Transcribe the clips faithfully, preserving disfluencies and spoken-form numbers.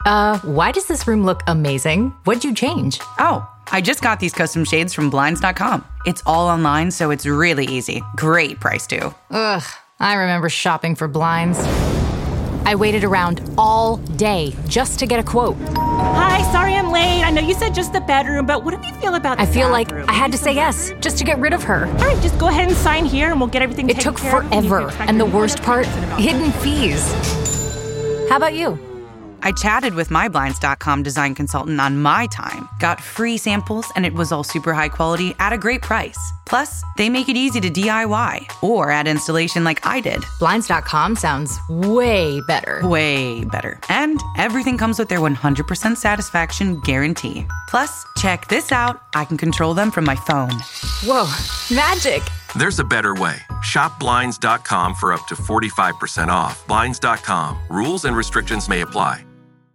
Uh, why does this room look amazing? What'd you change? Oh, I just got these custom shades from Blinds dot com. It's all online, so it's really easy. Great price, too. Ugh, I remember shopping for blinds. I waited around all day just to get a quote. Hi, sorry I'm late. I know you said just the bedroom, but what do you feel about the I feel bathroom? like I had to say yes just to get rid of her. All right, just go ahead and sign here and we'll get everything It taken took care of. forever, and the worst part, hidden fees. How about you? I chatted with my Blinds dot com design consultant on my time, got free samples, and it was all super high quality at a great price. Plus, they make it easy to D I Y or add installation like I did. Blinds dot com sounds way better. Way better. And everything comes with their one hundred percent satisfaction guarantee. Plus, check this out. I can control them from my phone. Whoa, magic. There's a better way. Shop Blinds dot com for up to forty-five percent off. Blinds dot com. Rules and restrictions may apply.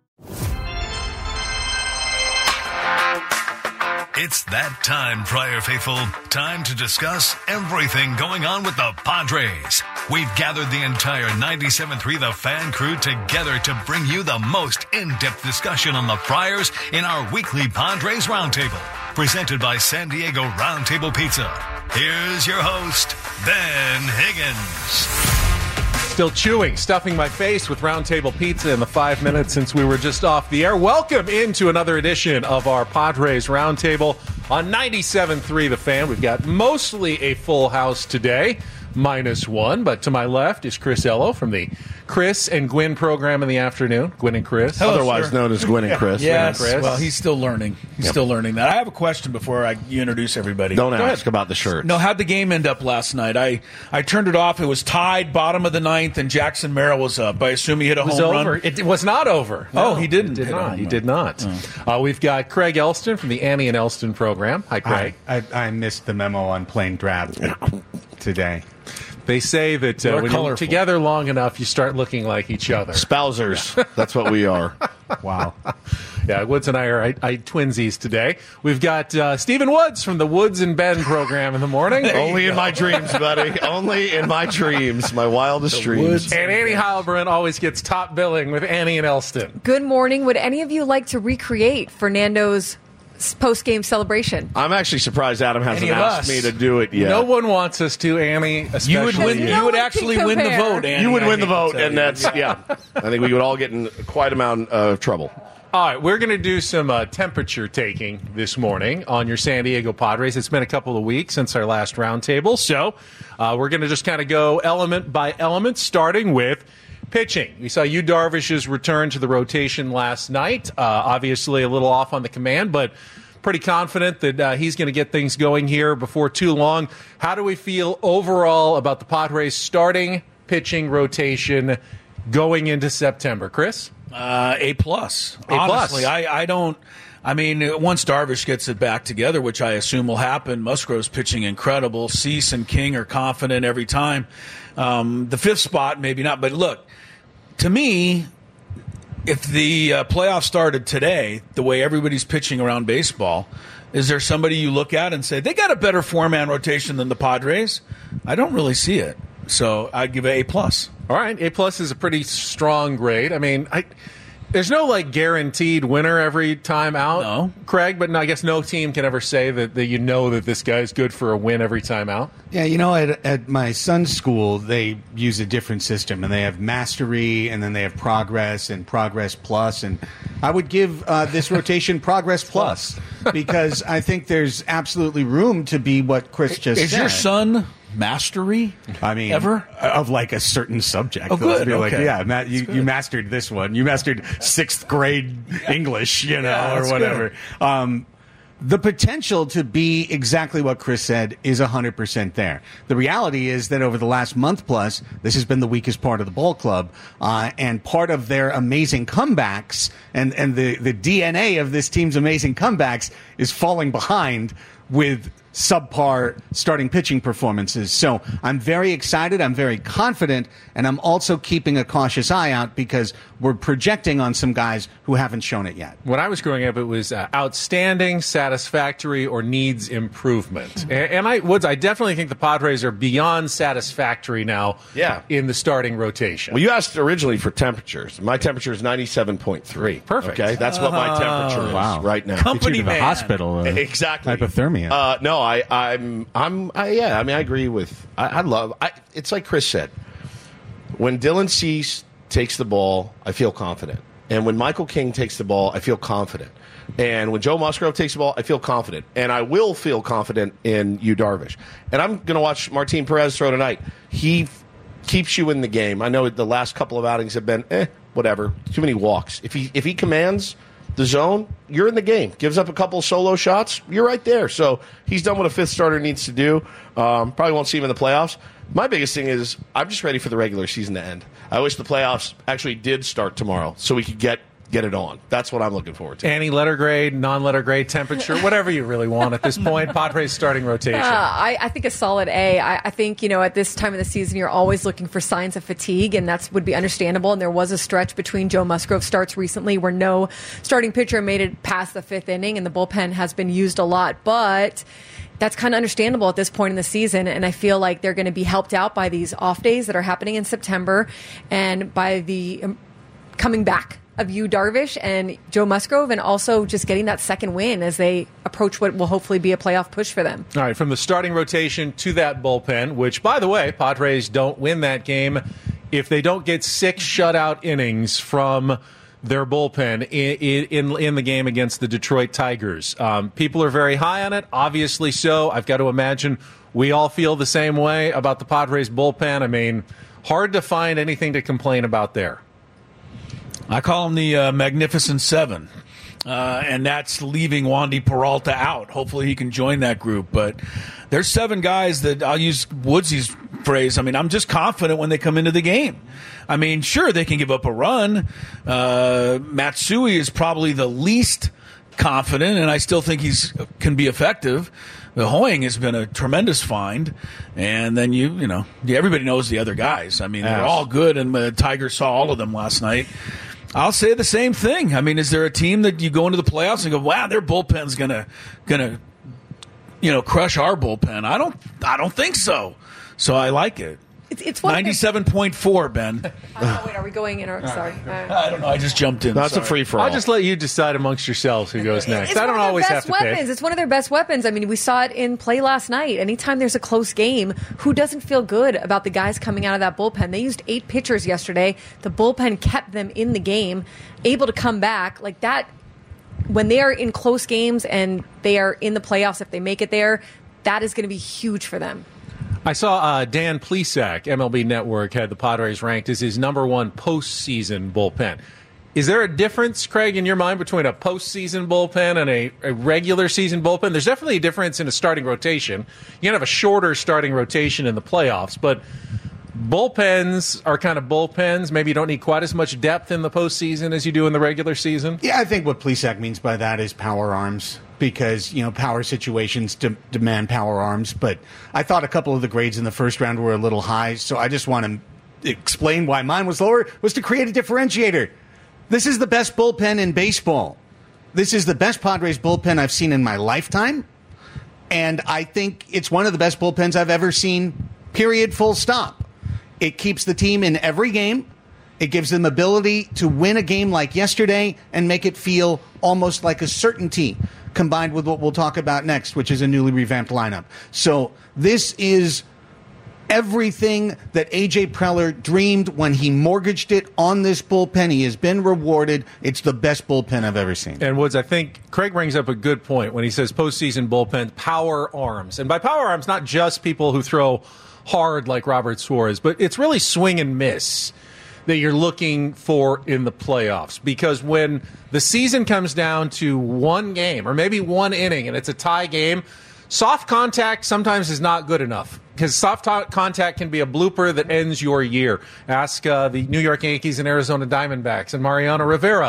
It's that time, Friar Faithful. Time to discuss everything going on with the Padres. We've gathered the entire ninety-seven point three The Fan crew together to bring you the most in-depth discussion on the Friars in our weekly Padres Roundtable, presented by San Diego Roundtable Pizza. Here's your host, Ben Higgins. Still chewing, stuffing my face with Roundtable Pizza in the five minutes since we were just off the air. Welcome into another edition of our Padres Roundtable on ninety-seven point three The Fan. We've got mostly a full house today, minus one. But to my left is Chris Ello from the Chris and Gwynn program in the afternoon. Gwynn and Chris. Hello, Otherwise sir. known as Gwynn and Chris. Yes, Chris. well, he's still learning. He's Yep. still learning that. I have a question before I, you introduce everybody. Don't Go ask ahead. about the shirt. No, how'd the game end up last night? I, I turned it off. It was tied, bottom of the ninth, and Jackson Merrill was up. I assume he hit a It was home over. run. It was not over. Oh, No, he didn't He did hit a not. home He run. did not. Uh, we've got Craig Elston from the Annie and Elston program. Hi, Craig. I, I, I missed the memo on plain draft today. They say that uh, They're when you're colorful. together long enough, you start looking like each other. Spousers. That's what we are. Wow. Yeah, Woods and I are I, I twinsies today. We've got uh, Stephen Woods from the Woods and Ben program in the morning. Only in my dreams, buddy. Only in my dreams. My wildest dreams. Woods. And Annie Heilbrunn always gets top billing with Annie and Elston. Good morning. Would any of you like to recreate Fernando's post-game celebration? I'm actually surprised Adam hasn't Any of asked us? me to do it yet. No one wants us to, Annie, especially You would win. you. No You would one actually can win the compare. vote, Andy. You would I win the hate to vote, tell and you. that's, yeah. I think we would all get in quite amount of trouble. All right, we're going to do some uh, temperature taking this morning on your San Diego Padres. It's been a couple of weeks since our last roundtable, so uh, we're going to just kind of go element by element, starting with pitching. We saw Yu Darvish's return to the rotation last night. Uh, obviously a little off on the command, but pretty confident that uh, he's going to get things going here before too long. How do we feel overall about the Padres starting pitching rotation going into September? Chris? Uh, a plus. A plus. Honestly, I, I don't. I mean, once Darvish gets it back together, which I assume will happen, Musgrove's pitching incredible. Cease and King are confident every time. Um, the fifth spot, maybe not. But look, to me, if the uh, playoffs started today, the way everybody's pitching around baseball, is there somebody you look at and say, they got a better four-man rotation than the Padres? I don't really see it. So I'd give it A plus. All right, A plus is a pretty strong grade. I mean, I, there's no like guaranteed winner every time out, No. Craig. But no, I guess no team can ever say that, that you know that this guy's good for a win every time out. Yeah, you know, at, at my son's school, they use a different system, and they have mastery, and then they have progress and progress plus. And I would give uh, this rotation progress plus because I think there's absolutely room to be what Chris just Is said. your son mastery? I mean, ever? of like a certain subject. Oh, Let's good, be like, okay. yeah, Matt, you, you mastered this one. You mastered sixth grade English, you know, Yeah, that's or whatever. good. Um, the potential to be exactly what Chris said is one hundred percent there. The reality is that over the last month plus, this has been the weakest part of the ball club. Uh, and part of their amazing comebacks and, and the, the D N A of this team's amazing comebacks is falling behind with subpar starting pitching performances. So I'm very excited. I'm very confident. And I'm also keeping a cautious eye out because we're projecting on some guys who haven't shown it yet. When I was growing up, it was uh, outstanding, satisfactory, or needs improvement. And, and I, Woods, I definitely think the Padres are beyond satisfactory now Yeah. in the starting rotation. Well, you asked originally for temperatures. My temperature is ninety-seven point three. Perfect. Okay, that's what my temperature is wow. right now. Company Get you to the man. hospital. Uh, Exactly. Hypothermia. Uh, no, I, I'm, I'm, I, yeah. I mean, I agree with. I, I love. I, it's like Chris said. When Dylan Cease takes the ball, I feel confident, and when Michael King takes the ball, I feel confident, and when Joe Musgrove takes the ball, I feel confident, and I will feel confident in Yu Darvish. And I'm going to watch Martin Perez throw tonight. He f- keeps you in the game. I know the last couple of outings have been eh, whatever, too many walks. If he if he commands the zone, you're in the game. Gives up a couple solo shots, you're right there. So he's done what a fifth starter needs to do. Um, probably won't see him in the playoffs. My biggest thing is I'm just ready for the regular season to end. I wish the playoffs actually did start tomorrow so we could get get it on. That's what I'm looking forward to. Any letter grade, non-letter grade, temperature, whatever you really want at this point. Padres starting rotation. Uh, I, I think a solid A. I, I think, you know, at this time of the season, you're always looking for signs of fatigue, and that would be understandable. And there was a stretch between Joe Musgrove starts recently where no starting pitcher made it past the fifth inning, and the bullpen has been used a lot. But that's kind of understandable at this point in the season, and I feel like they're going to be helped out by these off days that are happening in September and by the um, coming back of Yu Darvish and Joe Musgrove, and also just getting that second win as they approach what will hopefully be a playoff push for them. All right, from the starting rotation to that bullpen, which, by the way, Padres don't win that game if they don't get six shutout innings from their bullpen in in, in the game against the Detroit Tigers. Um, people are very high on it, obviously so. I've got to imagine we all feel the same way about the Padres bullpen. I mean, hard to find anything to complain about there. I call them the uh, Magnificent Seven, uh, and that's leaving Wandy Peralta out. Hopefully he can join that group. But there's seven guys that, I'll use Woodsy's phrase, I mean, I'm just confident when they come into the game. I mean, sure, they can give up a run. Uh, Matsui is probably the least confident, and I still think he's can be effective. The Hoying has been a tremendous find, and then you, you know, everybody knows the other guys. I mean, they're all good, and the Tigers saw all of them last night. I'll say the same thing. I mean, is there a team that you go into the playoffs and go, "Wow, their bullpen's gonna, gonna, you know, crush our bullpen"? I don't, I don't think so. So I like it. It's, it's one ninety-seven point four, Ben. Uh, wait, are we going in? Or, sorry. Uh, I don't know. I just jumped in. That's Sorry. a free for all. I'll just let you decide amongst yourselves who goes next. It's I don't one of their always have best to weapons. pick. It's one of their best weapons. I mean, we saw it in play last night. Anytime there's a close game, who doesn't feel good about the guys coming out of that bullpen? They used eight pitchers yesterday. The bullpen kept them in the game, able to come back like that. When they are in close games and they are in the playoffs, if they make it there, that is going to be huge for them. I saw uh, Dan Plesac, M L B Network, had the Padres ranked as his number one postseason bullpen. Is there a difference, Craig, in your mind between a postseason bullpen and a, a regular season bullpen? There's definitely a difference in a starting rotation. You can have a shorter starting rotation in the playoffs, but bullpens are kind of bullpens. Maybe you don't need quite as much depth in the postseason as you do in the regular season. Yeah, I think what Plesac means by that is power arms, because, you know, power situations de- demand power arms. But I thought a couple of the grades in the first round were a little high, so I just want to explain why mine was lower, was to create a differentiator. This is the best bullpen in baseball. This is the best Padres bullpen I've seen in my lifetime, and I think it's one of the best bullpens I've ever seen, period, full stop. It keeps the team in every game. It gives them ability to win a game like yesterday and make it feel almost like a certainty, combined with what we'll talk about next, which is a newly revamped lineup. So this is everything that A J Preller dreamed when he mortgaged it on this bullpen. He has been rewarded. It's the best bullpen I've ever seen. And Woods, I think Craig brings up a good point when he says postseason bullpen, power arms. And by power arms, not just people who throw hard like Robert Suarez, but it's really swing and miss that you're looking for in the playoffs. Because when the season comes down to one game or maybe one inning and it's a tie game, soft contact sometimes is not good enough, because soft t- contact can be a blooper that ends your year. Ask uh, the New York Yankees and Arizona Diamondbacks and Mariano Rivera.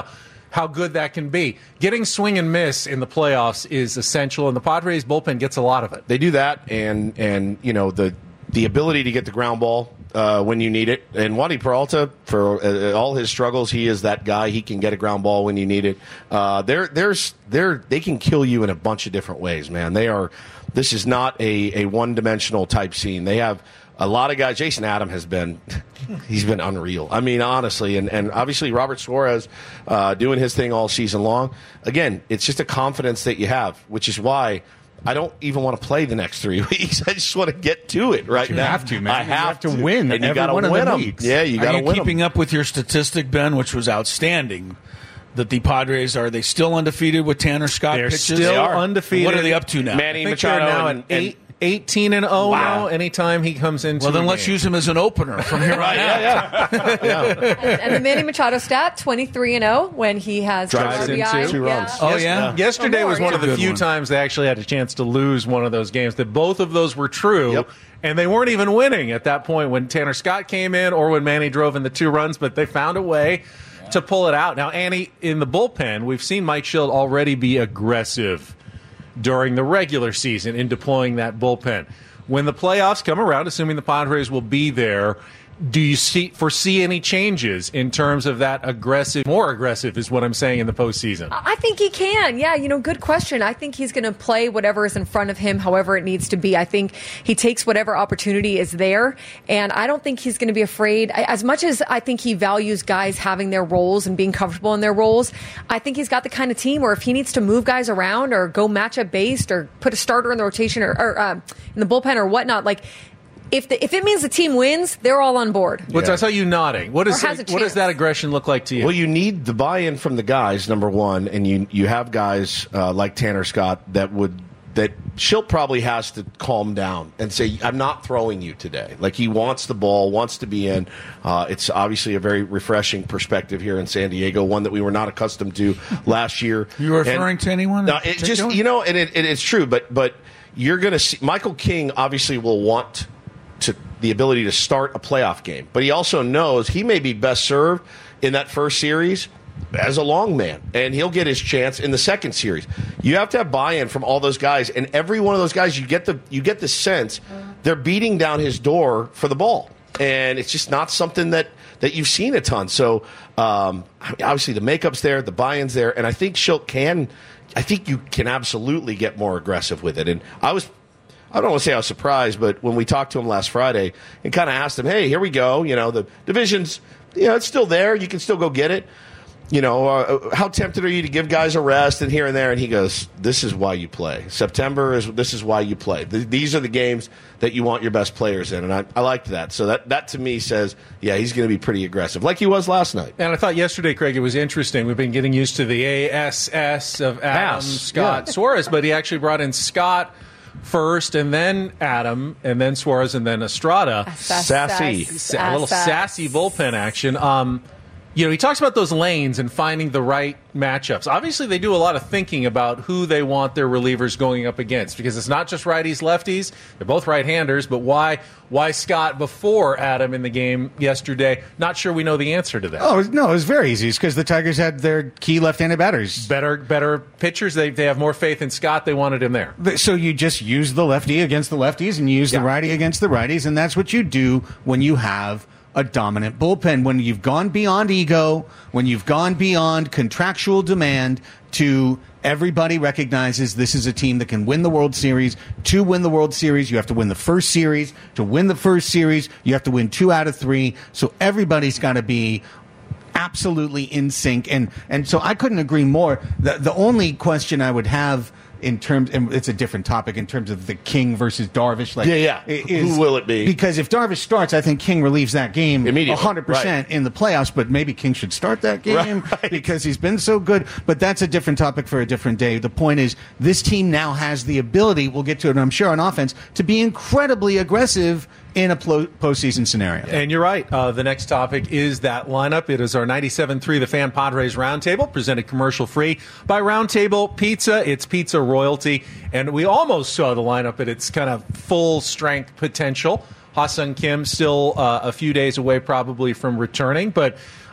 how good that can be. Getting swing and miss in the playoffs is essential, and the Padres bullpen gets a lot of it. They do that, and and you know the the ability to get the ground ball uh, when you need it. And Wandy Peralta, for uh, all his struggles, he is that guy. He can get a ground ball when you need it. Uh, they're there's they're they can kill you in a bunch of different ways, man. They are. This is not a, a one dimensional type scene. They have a lot of guys. Jason Adam has been, he's been unreal. I mean, honestly, and, and obviously Robert Suarez uh, doing his thing all season long. Again, it's just a confidence that you have, which is why I don't even want to play the next three weeks. I just want to get to it right you now. You have to, man. I you have, have to, to win, and you got to win them. Weeks. Yeah, you got to win win keeping them. up with your statistic, Ben, which was outstanding? That the Padres, are they still undefeated with Tanner Scott They're pitches? still They are. undefeated. What are they up to now? Manny I think Machado they're now and, at eight. eighteen and oh Wow. now. Anytime he comes into Well, then a let's game. use him as an opener from here on out. yeah, yeah. yeah. And, and the Manny Machado stat, twenty-three and oh when he has Drives two in R B I. two. Two Yeah. runs. Oh, Yes- yeah? Yesterday Or more, was one yeah. of the Good few one. times they actually had a chance to lose one of those games. That both of those were true. Yep. And they weren't even winning at that point when Tanner Scott came in or when Manny drove in the two runs, but they found a way to pull it out. Now, Annie, in the bullpen, we've seen Mike Schild already be aggressive during the regular season in deploying that bullpen. When the playoffs come around, assuming the Padres will be there, do you see foresee any changes in terms of that aggressive, more aggressive is what I'm saying in the postseason? I think he can. Yeah, you know, good question. I think he's going to play whatever is in front of him, however it needs to be. I think he takes whatever opportunity is there, and I don't think he's going to be afraid. As much as I think he values guys having their roles and being comfortable in their roles, I think he's got the kind of team where if he needs to move guys around or go matchup based or put a starter in the rotation or, or uh, in the bullpen or whatnot, like, If the, if it means the team wins, they're all on board. What's I saw you nodding. What is Or has a what does chance. that aggression look like to you? Well, you need the buy-in from the guys, number one, and you you have guys uh, like Tanner Scott that would that Schilt probably has to calm down and say, "I'm not throwing you today." Like he wants the ball, wants to be in. Uh, it's obviously a very refreshing perspective here in San Diego, one that we were not accustomed to last year. You were referring And- to anyone? No, it just you know, and it, it, it's true, but but you're going to see Michael King obviously will want to the ability to start a playoff game. But he also knows he may be best served in that first series as a long man, and he'll get his chance in the second series. You have to have buy-in from all those guys, and every one of those guys, you get the you get the sense they're beating down his door for the ball, and it's just not something that, that you've seen a ton. So um, obviously the makeup's there, the buy-in's there, and I think Schilt can. I think you can absolutely get more aggressive with it. And I was. I don't want to say I was surprised, but when we talked to him last Friday and kind of asked him, hey, here we go. You know, the division's, you know, it's still there. You can still go get it. You know, uh, how tempted are you to give guys a rest and here and there? And he goes, this is why you play. September is, this is why you play. Th- these are the games that you want your best players in. And I, I liked that. So that, that to me says, yeah, he's going to be pretty aggressive, like he was last night. And I thought yesterday, Craig, it was interesting. We've been getting used to the A S S of Adam, Ass, Scott, yeah. Suarez, but he actually brought in Scott first, and then Adam, and then Suarez, and then Estrada. Sassy. Sa- a little sassy bullpen action. Um, you know, he talks about those lanes and finding the right matchups. Obviously, they do a lot of thinking about who they want their relievers going up against, because it's not just righties, lefties. They're both right-handers, but why why Scott before Adam in the game yesterday? Not sure we know the answer to that. Oh, no, it was very easy. It's because the Tigers had their key left-handed batters. Better better pitchers. They, they have more faith in Scott. They wanted him there. So you just use the lefty against the lefties and you use Yeah. the righty against the righties, and that's what you do when you have a dominant bullpen, when you've gone beyond ego, when you've gone beyond contractual demand to everybody recognizes this is a team that can win the World Series. To win the World Series, you have to win the first series. To win the first series, you have to win two out of three. So everybody's got to be absolutely in sync. And, and so I couldn't agree more. The, the only question I would have in terms, and it's a different topic in terms of the King versus Darvish. Like, Yeah, yeah. is- Who will it be? Because if Darvish starts, I think King relieves that game Immediately, one hundred percent right. in the playoffs, but maybe King should start that game Right. because he's been so good. But that's a different topic for a different day. The point is, this team now has the ability, we'll get to it, I'm sure, on offense, to be incredibly aggressive in a plo- postseason scenario. And you're right. Uh, the next topic is that lineup. It is our ninety-seven point three The Fan Padres Roundtable, presented commercial-free by Roundtable Pizza. It's pizza royalty. And we almost saw the lineup at its kind of full-strength potential. Ha-Seong Kim still uh, a few days away probably from returning. But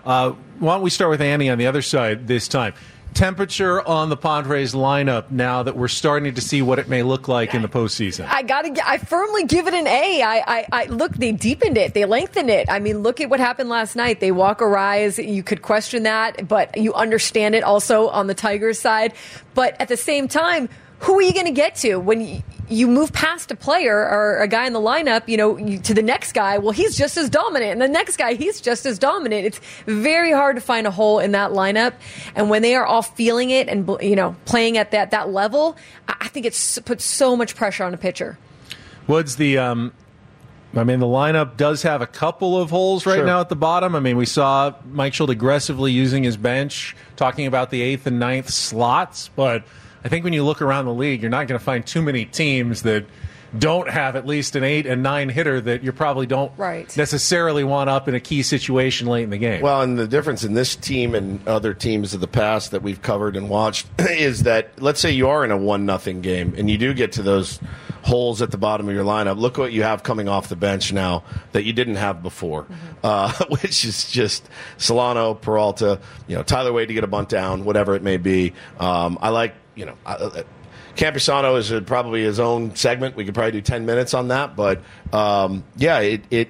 Uh, why don't we start with Annie on the other side this time? Temperature on the Padres lineup now that we're starting to see what it may look like in the postseason. I gotta. I firmly give it an A. I, I, I look. They deepened it. They lengthened it. I mean, look at what happened last night. They walk a rise. You could question that, but you understand it also on the Tigers side. But at the same time, who are you going to get to when you, you move past a player or a guy in the lineup, you know, you, to the next guy? Well, he's just as dominant. And the next guy, he's just as dominant. It's very hard to find a hole in that lineup. And when they are all feeling it and, you know, playing at that, that level, I think it's puts so much pressure on a pitcher. Woods, the, um, I mean, the lineup does have a couple of holes right Sure. now at the bottom. I mean, we saw Mike Shildt aggressively using his bench, talking about the eighth and ninth slots, but I think when you look around the league, you're not going to find too many teams that don't have at least an eight and nine hitter that you probably don't right. necessarily want up in a key situation late in the game. Well, and the difference in this team and other teams of the past that we've covered and watched is that, let's say you are in a one nothing game and you do get to those holes at the bottom of your lineup. Look what you have coming off the bench now that you didn't have before, mm-hmm. uh, which is just Solano, Peralta, you know, Tyler Wade to get a bunt down, whatever it may be. Um, I like, you know, I, Campusano is a, probably his own segment. We could probably do ten minutes on that. But, um, yeah, it, it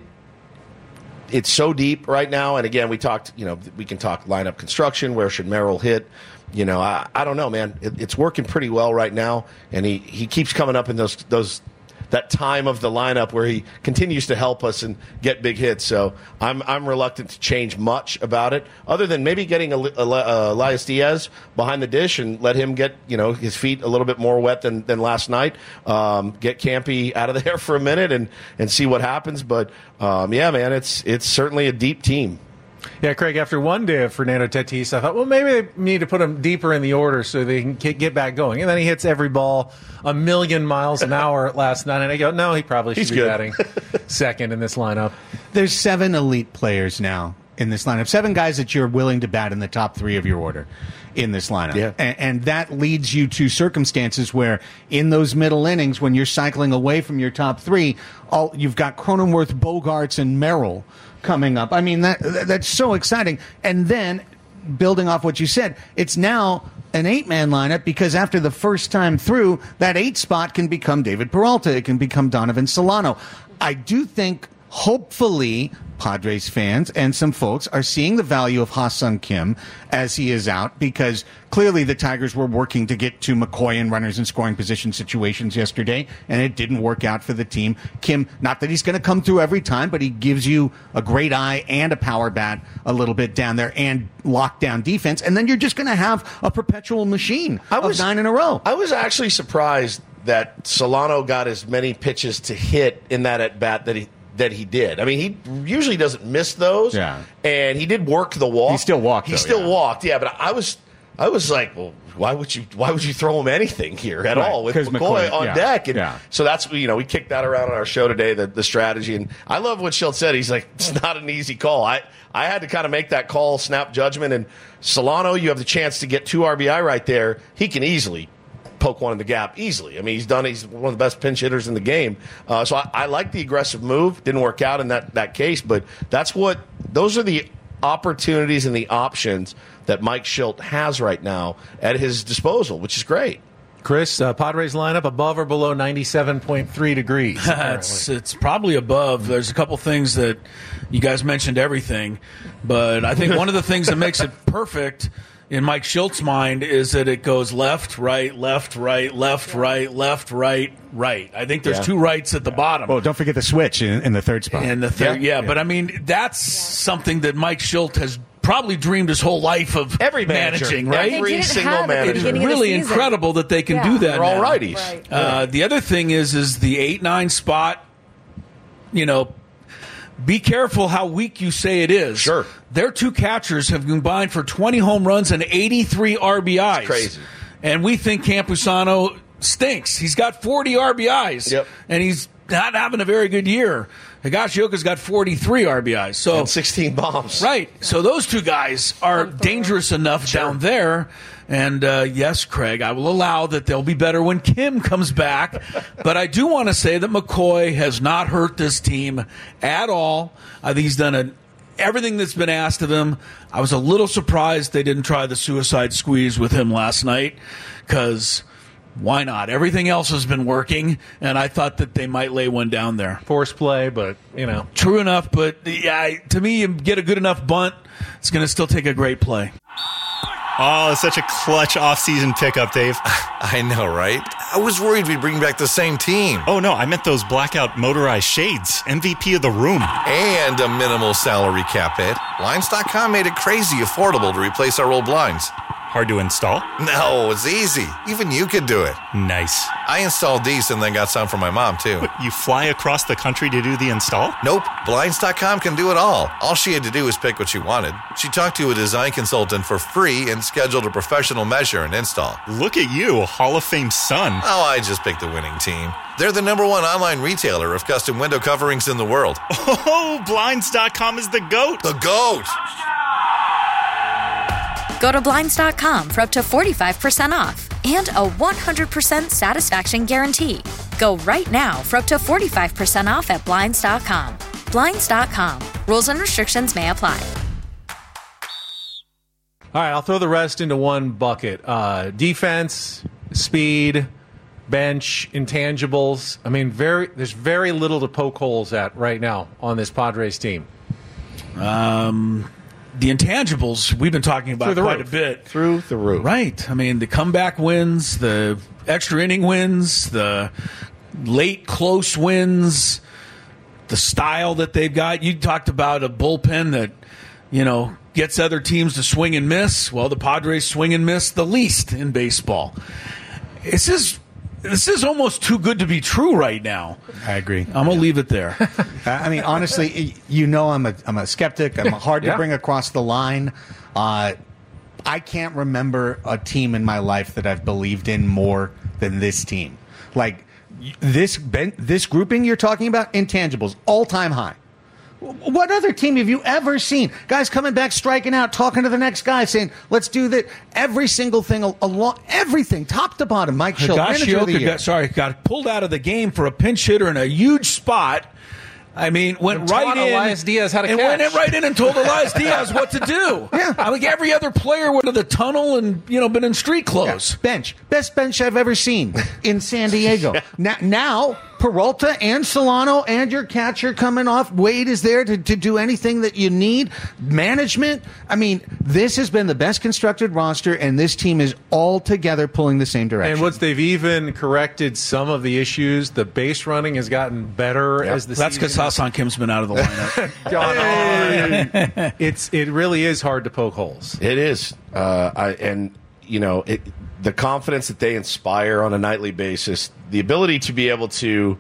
it's so deep right now. And, again, we talked, you know, we can talk lineup construction. Where should Merrill hit? You know, I, I don't know, man. It, it's working pretty well right now. And he, he keeps coming up in those those that time of the lineup where he continues to help us and get big hits. So I'm I'm reluctant to change much about it, other than maybe getting a, a, a Elias Diaz behind the dish and let him get, you know, his feet a little bit more wet than, than last night. Um, get Campy out of there for a minute and, and see what happens. But um, yeah, man, it's it's certainly a deep team. Yeah, Craig, after one day of Fernando Tatis, I thought, well, maybe they need to put him deeper in the order so they can get back going. And then he hits every ball a million miles an hour last night. And I go, no, he probably should He's be good. batting second in this lineup. There's seven elite players now in this lineup. Seven guys that you're willing to bat in the top three of your order in this lineup. Yeah. And, and that leads you to circumstances where in those middle innings, when you're cycling away from your top three, all you've got Cronenworth, Bogarts, and Merrill coming up. I mean, that that's so exciting. And then, building off what you said, it's now an eight-man lineup because after the first time through, that eight spot can become David Peralta. It can become Donovan Solano. I do think, hopefully, Padres fans and some folks are seeing the value of Ha-Seong Kim as he is out, because clearly the Tigers were working to get to McCoy in runners in scoring position situations yesterday, and it didn't work out for the team. Kim, not that he's going to come through every time, but he gives you a great eye and a power bat a little bit down there and lockdown defense, and then you're just going to have a perpetual machine I was, of nine in a row. I was actually surprised that Solano got as many pitches to hit in that at-bat that he that he did. I mean, he usually doesn't miss those. Yeah. And he did work the walk. He still walked, He though, still yeah. walked, yeah. But I was I was like, well, why would you why would you throw him anything here at Right, all with 'cause McCoy, McCoy, on yeah, deck? And yeah. so that's, you know, we kicked that around on our show today, the, the strategy. And I love what Shildt said. He's like, it's not an easy call. I, I had to kind of make that call, snap judgment. And Solano, you have the chance to get two R B I right there. He can easily poke one in the gap easily. I mean, he's done. He's one of the best pinch hitters in the game. Uh, so I, I like the aggressive move. Didn't work out in that, that case, but that's what. Those are the opportunities and the options that Mike Shildt has right now at his disposal, which is great. Chris, uh, Padres lineup above or below ninety-seven point three degrees? it's, it's probably above. There's a couple things that you guys mentioned everything, but I think one of the things that makes it perfect in Mike Shilt's mind is that it goes left, right, left, right, left, right, left, right, right. I think there's Yeah. two rights at the bottom. Oh, don't forget the switch in, in the third spot. And the third, yeah, Yeah. but I mean, that's something that Mike Shildt has probably dreamed his whole life of Every manager. managing, right? They Every didn't single have it at the manager. It is beginning of the really season. incredible that they can Yeah. do that. They're all now. righties. Right. Uh, the other thing is, is the eight nine spot. You know, be careful how weak you say it is. Sure. Their two catchers have combined for twenty home runs and eighty-three R B Is. It's crazy. And we think Campusano stinks. He's got forty R B Is. Yep. And he's not having a very good year. Higashioka's got forty-three R B Is. So And sixteen bombs. Right. So those two guys are dangerous enough down there. And uh, yes, Craig, I will allow that they'll be better when Kim comes back. But I do want to say that McCoy has not hurt this team at all. I think he's done a everything that's been asked of him. I was a little surprised they didn't try the suicide squeeze with him last night, because why not? Everything else has been working, and I thought that they might lay one down there. Force play, but, you know. True enough, but yeah, to me, you get a good enough bunt, it's going to still take a great play. Oh, it's such a clutch off-season pickup, Dave. I know, right? I was worried we'd bring back the same team. Oh, no, I meant those blackout motorized shades. M V P of the room. And a minimal salary cap hit. Blinds dot com made it crazy affordable to replace our old blinds. Hard to install? No, it's easy. Even you could do it. Nice. I installed these and then got some for my mom, too. What, you fly across the country to do the install? Nope. Blinds dot com can do it all. All she had to do was pick what she wanted. She talked to a design consultant for free and scheduled a professional measure and install. Look at you, Hall of Fame son. Oh, I just picked the winning team. They're the number one online retailer of custom window coverings in the world. Oh, Blinds dot com is the GOAT. The GOAT! Go to Blinds dot com for up to forty-five percent off and a one hundred percent satisfaction guarantee. Go right now for up to forty-five percent off at Blinds dot com. Blinds dot com. Rules and restrictions may apply. All right, I'll throw the rest into one bucket. Uh, defense, speed, bench, intangibles. I mean, very there's very little to poke holes at right now on this Padres team. Um... The intangibles we've been talking about quite roof. a bit. Through the roof. Right. I mean, the comeback wins, the extra inning wins, the late close wins, the style that they've got. You talked about a bullpen that, you know, gets other teams to swing and miss. Well, the Padres swing and miss the least in baseball. This is This is almost too good to be true right now. I agree. I'm going to leave it there. I mean, honestly, you know I'm a, I'm a skeptic. I'm hard to Yeah. bring across the line. Uh, I can't remember a team in my life that I've believed in more than this team. Like, this ben, this grouping you're talking about, intangibles, all-time high. What other team have you ever seen? Guys coming back, striking out, talking to the next guy, saying, let's do that. Every single thing, along, everything, top to bottom. Mike Schilt, manager of the year. Got, sorry, got pulled out of the game for a pinch hitter in a huge spot. I mean, went And right taught in. Elias Diaz how to and catch. went in right in and told Elias Diaz what to do. Yeah. I mean, every other player went to the tunnel and, you know, been in street clothes. Yeah. Bench. Best bench I've ever seen in San Diego. now, now, Peralta and Solano and your catcher coming off. Wade is there to, to do anything that you need. Management. I mean, this has been the best constructed roster, and this team is all together pulling the same direction. And once they've even corrected some of the issues, the base running has gotten better Yep. as the That's because season Hassan Kim's been out of the lineup. gone on. It's it really is hard to poke holes. It is, uh, I, and you know, it, the confidence that they inspire on a nightly basis, the ability to be able to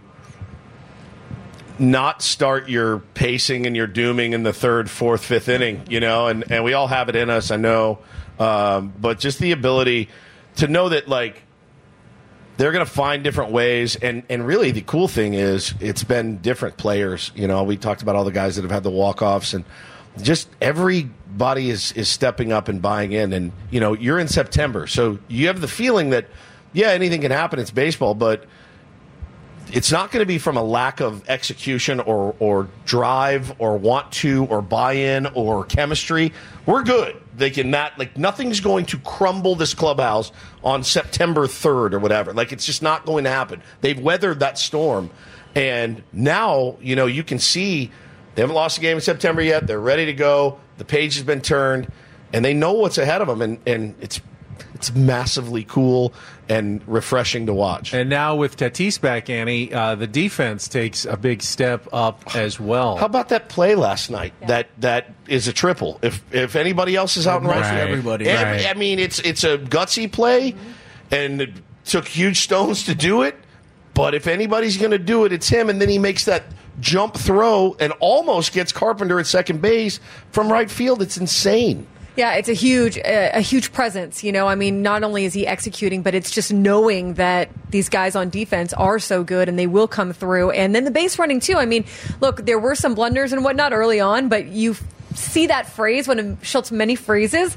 not start your pacing and your dooming in the third, fourth, fifth inning, you know, and, and we all have it in us, I know, um, but just the ability to know that, like, they're going to find different ways, and, and really the cool thing is it's been different players. You know, we talked about all the guys that have had the walk-offs, and just everybody is, is stepping up and buying in. And, you know, you're in September, so you have the feeling that, yeah, anything can happen. It's baseball, but it's not going to be from a lack of execution or, or drive or want to or buy-in or chemistry. We're good. They can not, like, nothing's going to crumble this clubhouse on September third or whatever. Like, it's just not going to happen. They've weathered that storm. And now, you know, you can see they haven't lost a game in September yet. They're ready to go. The page has been turned, and they know what's ahead of them. And, and it's it's massively cool and refreshing to watch. And now with Tatis back, Annie, uh, the defense takes a big step up as well. How about that play last night? Yeah. That that is a triple. If if anybody else is out in right, right. everybody. Every, right. I mean, it's it's a gutsy play, mm-hmm. and it took huge stones to do it. But if anybody's going to do it, it's him. And then he makes that jump throw and almost gets Carpenter at second base from right field. It's insane. Yeah, it's a huge, uh, a huge presence. You know, I mean, not only is he executing, but it's just knowing that these guys on defense are so good and they will come through. And then the base running too. I mean, look, there were some blunders and whatnot early on, but you see that phrase, one of Schultz's many phrases.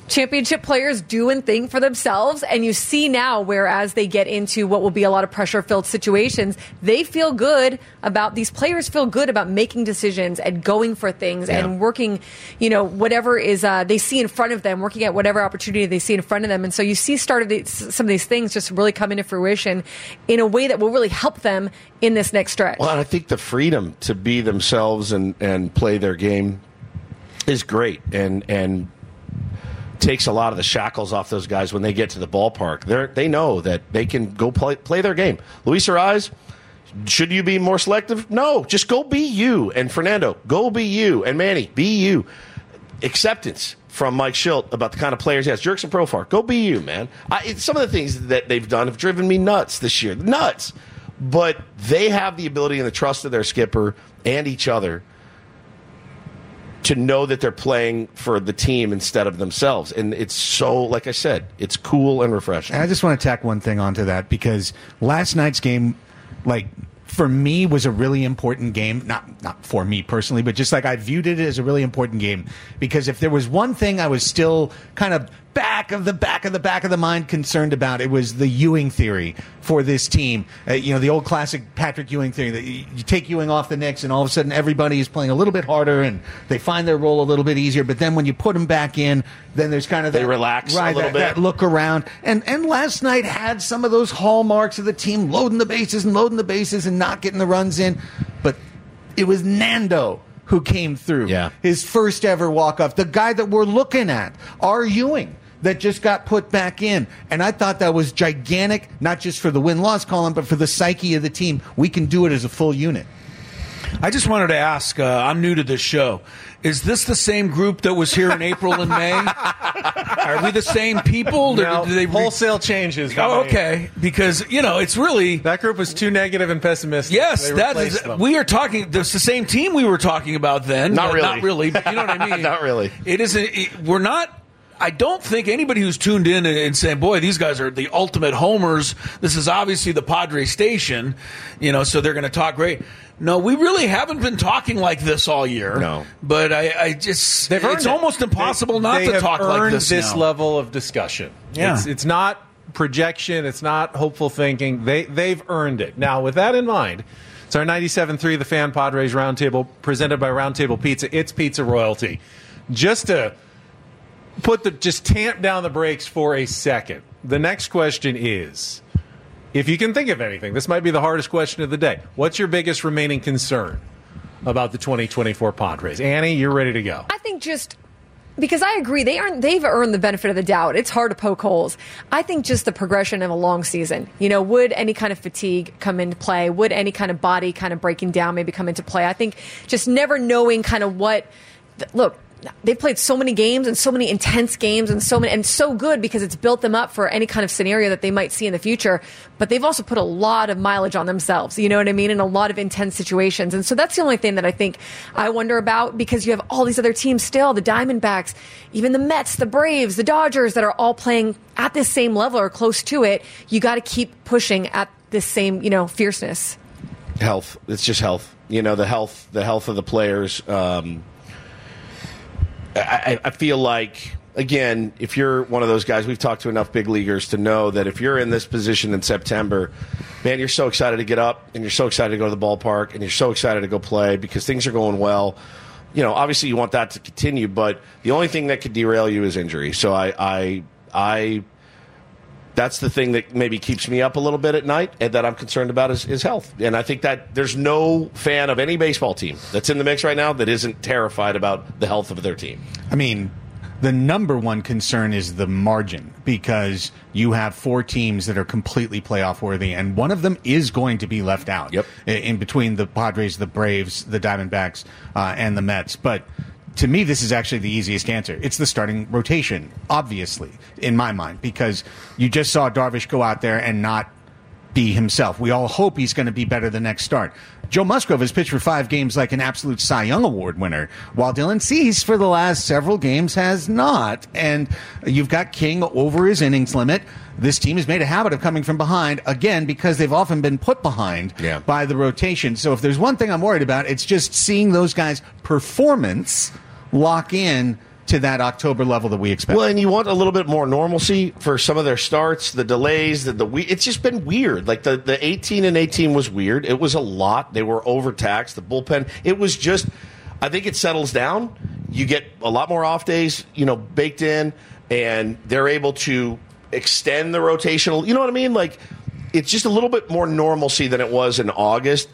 championship players doing thing for themselves, and you see now whereas they get into what will be a lot of pressure-filled situations, they feel good about, these players feel good about making decisions and going for things yeah. and working, you know, whatever is uh, they see in front of them, working at whatever opportunity they see in front of them. And so you see start of these, some of these things just really come into fruition in a way that will really help them in this next stretch. Well, and I think the freedom to be themselves and, and play their game is great, and and takes a lot of the shackles off those guys when they get to the ballpark. They they know that they can go play play their game. Luis Arraez, should you be more selective? No, just go be you. And Fernando, go be you. And Manny, be you. Acceptance from Mike Schilt about the kind of players he has. Jurickson Profar, go be you, man. I, it, some of the things that they've done have driven me nuts this year. Nuts. But they have the ability and the trust of their skipper and each other to know that they're playing for the team instead of themselves. And it's so, like I said, it's cool and refreshing. And I just want to tack one thing onto that, because last night's game, like, for me, was a really important game. Not not for me personally, but just like I viewed it as a really important game. Because if there was one thing I was still kind of back of the back of the back of the mind concerned about, it was the Ewing theory for this team. Uh, you know, the old classic Patrick Ewing theory that you, you take Ewing off the Knicks and all of a sudden everybody is playing a little bit harder and they find their role a little bit easier. But then when you put them back in, then there's kind of that, they relax right, a little that, bit. that look around. And and last night had some of those hallmarks of the team loading the bases and loading the bases and not getting the runs in. But it was Nando who came through. Yeah. His first ever walk-off. The guy that we're looking at, R. Ewing, that just got put back in. And I thought that was gigantic, not just for the win-loss column, but for the psyche of the team. We can do it as a full unit. I just wanted to ask, uh, I'm new to this show. Is this the same group that was here in April and May? Are we the same people? No, or do they re- wholesale changes. Oh, okay. Because, you know, it's really... That group was too negative and pessimistic. Yes, they that is... them. We are talking... It's the same team we were talking about then. Not really. Not really, but you know what I mean? Not really. It isn't... It, we're not... I don't think anybody who's tuned in and saying, boy, these guys are the ultimate homers. This is obviously the Padres station, you know, so they're going to talk great. No, we really haven't been talking like this all year. No. But I, I just, They've it's it. almost impossible they, not they to have talk like earned this this now. level of discussion. Yeah. It's, it's not projection. It's not hopeful thinking. They, they've earned it. Now, with that in mind, it's our ninety-seven point three The Fan Padres Roundtable presented by Roundtable Pizza. It's pizza royalty. Just to put the, just tamp down the brakes for a second. The next question is, if you can think of anything, this might be the hardest question of the day. What's your biggest remaining concern about the twenty twenty-four Padres? Annie, you're ready to go. I think just because I agree, they earn, they've earned the benefit of the doubt. It's hard to poke holes. I think just the progression of a long season. You know, would any kind of fatigue come into play? Would any kind of body kind of breaking down maybe come into play? I think just never knowing kind of what, look, they've played so many games and so many intense games and so many, and so good because it's built them up for any kind of scenario that they might see in the future. But they've also put a lot of mileage on themselves, you know what I mean, in a lot of intense situations. And so that's the only thing that I think I wonder about, because you have all these other teams still, the Diamondbacks, even the Mets, the Braves, the Dodgers, that are all playing at this same level or close to it. You got to keep pushing at this same, you know, fierceness. Health. It's just health. You know, the health, the health of the players. Um, I, I feel like, again, if you're one of those guys, we've talked to enough big leaguers to know that if you're in this position in September, man, you're so excited to get up and you're so excited to go to the ballpark and you're so excited to go play because things are going well. You know, obviously you want that to continue, but the only thing that could derail you is injury. So I, I, I, that's the thing that maybe keeps me up a little bit at night and that I'm concerned about is, is health. And I think that there's no fan of any baseball team that's in the mix right now that isn't terrified about the health of their team. I mean, the number one concern is the margin, because you have four teams that are completely playoff worthy, and one of them is going to be left out. Yep. In between the Padres, the Braves, the Diamondbacks, uh, and the Mets. But to me, this is actually the easiest answer. It's the starting rotation, obviously, in my mind, because you just saw Darvish go out there and not be himself. We all hope he's going to be better the next start. Joe Musgrove has pitched for five games like an absolute Cy Young Award winner, while Dylan Cease for the last several games has not. And you've got King over his innings limit. This team has made a habit of coming from behind, again, because they've often been put behind yeah. by the rotation. So if there's one thing I'm worried about, it's just seeing those guys' performance lock in to that October level that we expect. Well, and you want a little bit more normalcy for some of their starts, the delays, the, the we- it's just been weird. Like the, the eighteen and eighteen was weird. It was a lot. They were overtaxed. The bullpen, it was just, I think it settles down. You get a lot more off days, you know, baked in, and they're able to extend the rotational, you know what I mean? Like, it's just a little bit more normalcy than it was in August.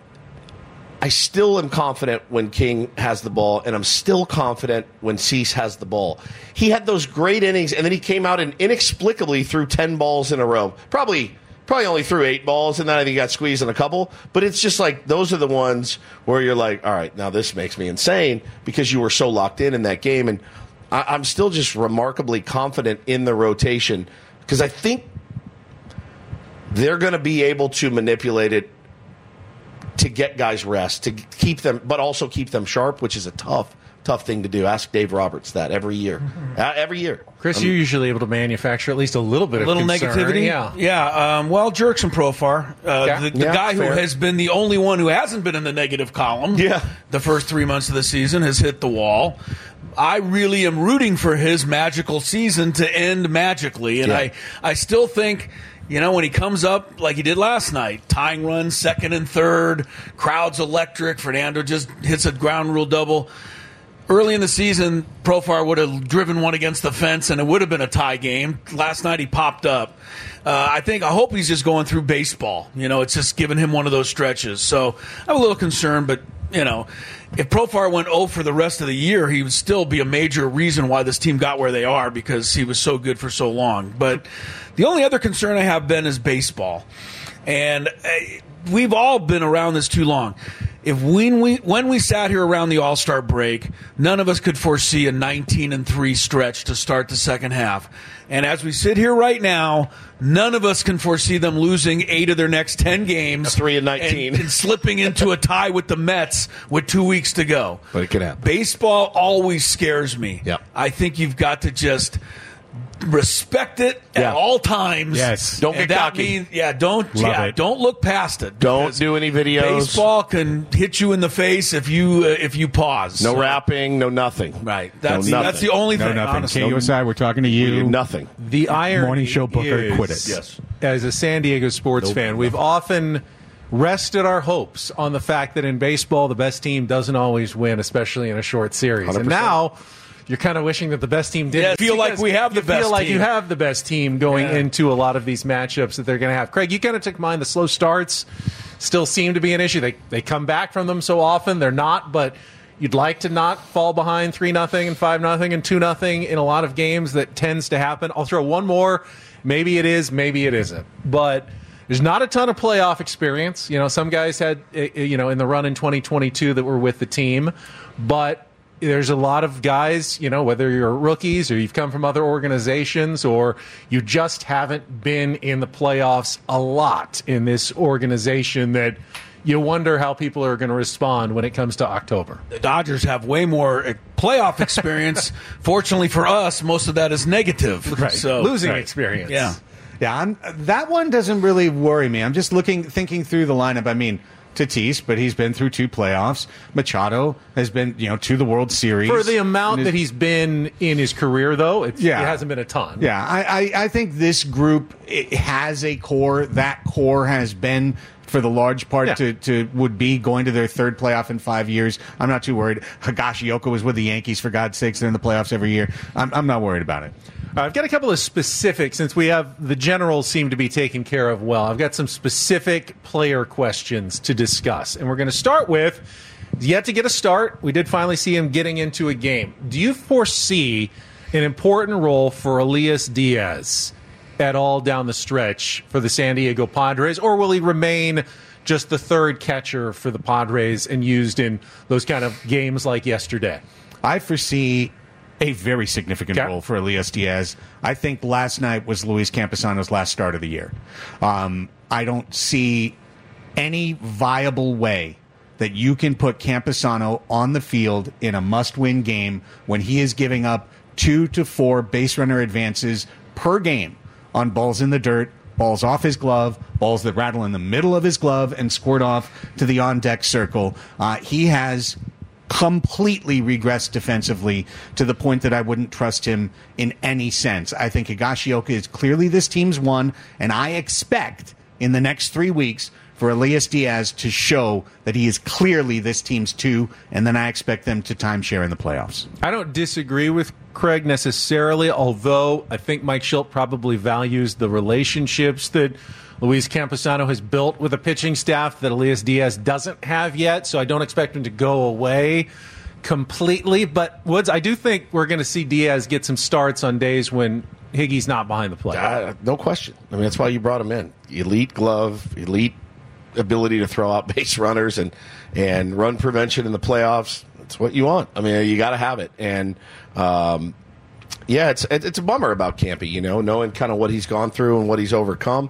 I still am confident when King has the ball, and I'm still confident when Cease has the ball. He had those great innings, and then he came out and inexplicably threw ten balls in a row. Probably probably only threw eight balls, and then I think he got squeezed in a couple. But it's just like those are the ones where you're like, all right, now this makes me insane because you were so locked in in that game. And I, I'm still just remarkably confident in the rotation because I think they're going to be able to manipulate it to get guys rest, to keep them, but also keep them sharp, which is a tough, tough thing to do. Ask Dave Roberts that every year. Mm-hmm. Uh, every year. Chris, um, you're usually able to manufacture at least a little bit a of little concern. negativity. Yeah. Yeah. Um, well, Jerks and Profar, uh, yeah. the, the yeah, guy fair. who has been the only one who hasn't been in the negative column yeah. the first three months of the season, has hit the wall. I really am rooting for his magical season to end magically, and yeah. I, I still think, you know, when he comes up like he did last night, tying runs, second and third, crowd's electric, Fernando just hits a ground rule double. Early in the season, Profar would have driven one against the fence, and it would have been a tie game. Last night, he popped up. Uh, I think, I hope he's just going through baseball. You know, it's just giving him one of those stretches. So I'm a little concerned, but, you know, if Profar went oh for the rest of the year, he would still be a major reason why this team got where they are because he was so good for so long. But the only other concern I have, Ben, is baseball. And uh, we've all been around this too long. If when we when we sat here around the All-Star break, none of us could foresee a nineteen and three stretch to start the second half. And as we sit here right now, none of us can foresee them losing eight of their next ten games, a three and nineteen, and, and slipping into a tie with the Mets with two weeks to go. But it can happen. Baseball always scares me. Yep. I think you've got to just respect it Yeah. at all times. Yes. Don't And get that cocky. means- yeah, don't Love yeah, it. don't look past it. Don't because do any videos. Baseball can hit you in the face if you uh, if you pause. No So- rapping, no nothing. Right. That's No that's the only No, thing. nothing. Honestly. K U S I, we're talking to We you. do nothing. The irony Morning show booker, is, quit it. Yes. As a San Diego sports Nope. fan, we've often rested our hopes on the fact that in baseball, the best team doesn't always win, especially in a short series. one hundred And percent. now you're kind of wishing that the best team did. Yeah, feel like we have the you best feel like team. you have the best team going Yeah. into a lot of these matchups that they're going to have. Craig, you kind of took mine. The slow starts still seem to be an issue. They they come back from them so often. They're not, but you'd like to not fall behind three nothing and five nothing and two nothing in a lot of games. That tends to happen. I'll throw one more. Maybe it is, maybe it isn't. But there's not a ton of playoff experience. You know, some guys had, you know, in the run in twenty twenty-two that were with the team, but there's a lot of guys, you know, whether you're rookies or you've come from other organizations or you just haven't been in the playoffs a lot in this organization, that you wonder how people are going to respond when it comes to October. The Dodgers have way more uh, playoff experience. Fortunately for us, most of that is negative. Right. So Losing right. experience. Yeah. Yeah, I'm, that one doesn't really worry me. I'm just looking, thinking through the lineup. I mean, Tatis, but he's been through two playoffs. Machado has been, you know, to the World Series. For the amount And that he's been in his career, though, it's, Yeah. it hasn't been a ton. Yeah, I, I, I think this group it has a core. That core has been, for the large part, Yeah. to, to would be going to their third playoff in five years. I'm not too worried. Higashioka was with the Yankees, for God's sakes. They're in the playoffs every year. I'm, I'm not worried about it. Uh, I've got a couple of specific, since we have the generals seem to be taken care of well. I've got some specific player questions to discuss. And we're going to start with, yet to get a start. We did finally see him getting into a game. Do you foresee an important role for Elias Diaz at all down the stretch for the San Diego Padres, or will he remain just the third catcher for the Padres and used in those kind of games like yesterday? I foresee a very significant Okay. role for Elias Diaz. I think last night was Luis Campusano's last start of the year. Um, I don't see any viable way that you can put Campusano on the field in a must-win game when he is giving up two to four base runner advances per game on balls in the dirt, balls off his glove, balls that rattle in the middle of his glove and squirt off to the on-deck circle. Uh, he has completely regressed defensively to the point that I wouldn't trust him in any sense. I think Higashioka is clearly this team's one, and I expect in the next three weeks for Elias Diaz to show that he is clearly this team's two, and then I expect them to timeshare in the playoffs. I don't disagree with Craig necessarily, although I think Mike Shildt probably values the relationships that Luis Campusano has built with a pitching staff that Elias Diaz doesn't have yet, so I don't expect him to go away completely. But, Woods, I do think we're going to see Diaz get some starts on days when Higgy's not behind the plate. Uh, no question. I mean, that's why you brought him in. Elite glove, elite ability to throw out base runners and, and run prevention in the playoffs. That's what you want. I mean, you got to have it. And, um, yeah, it's it's a bummer about Campy, you know, knowing kind of what he's gone through and what he's overcome.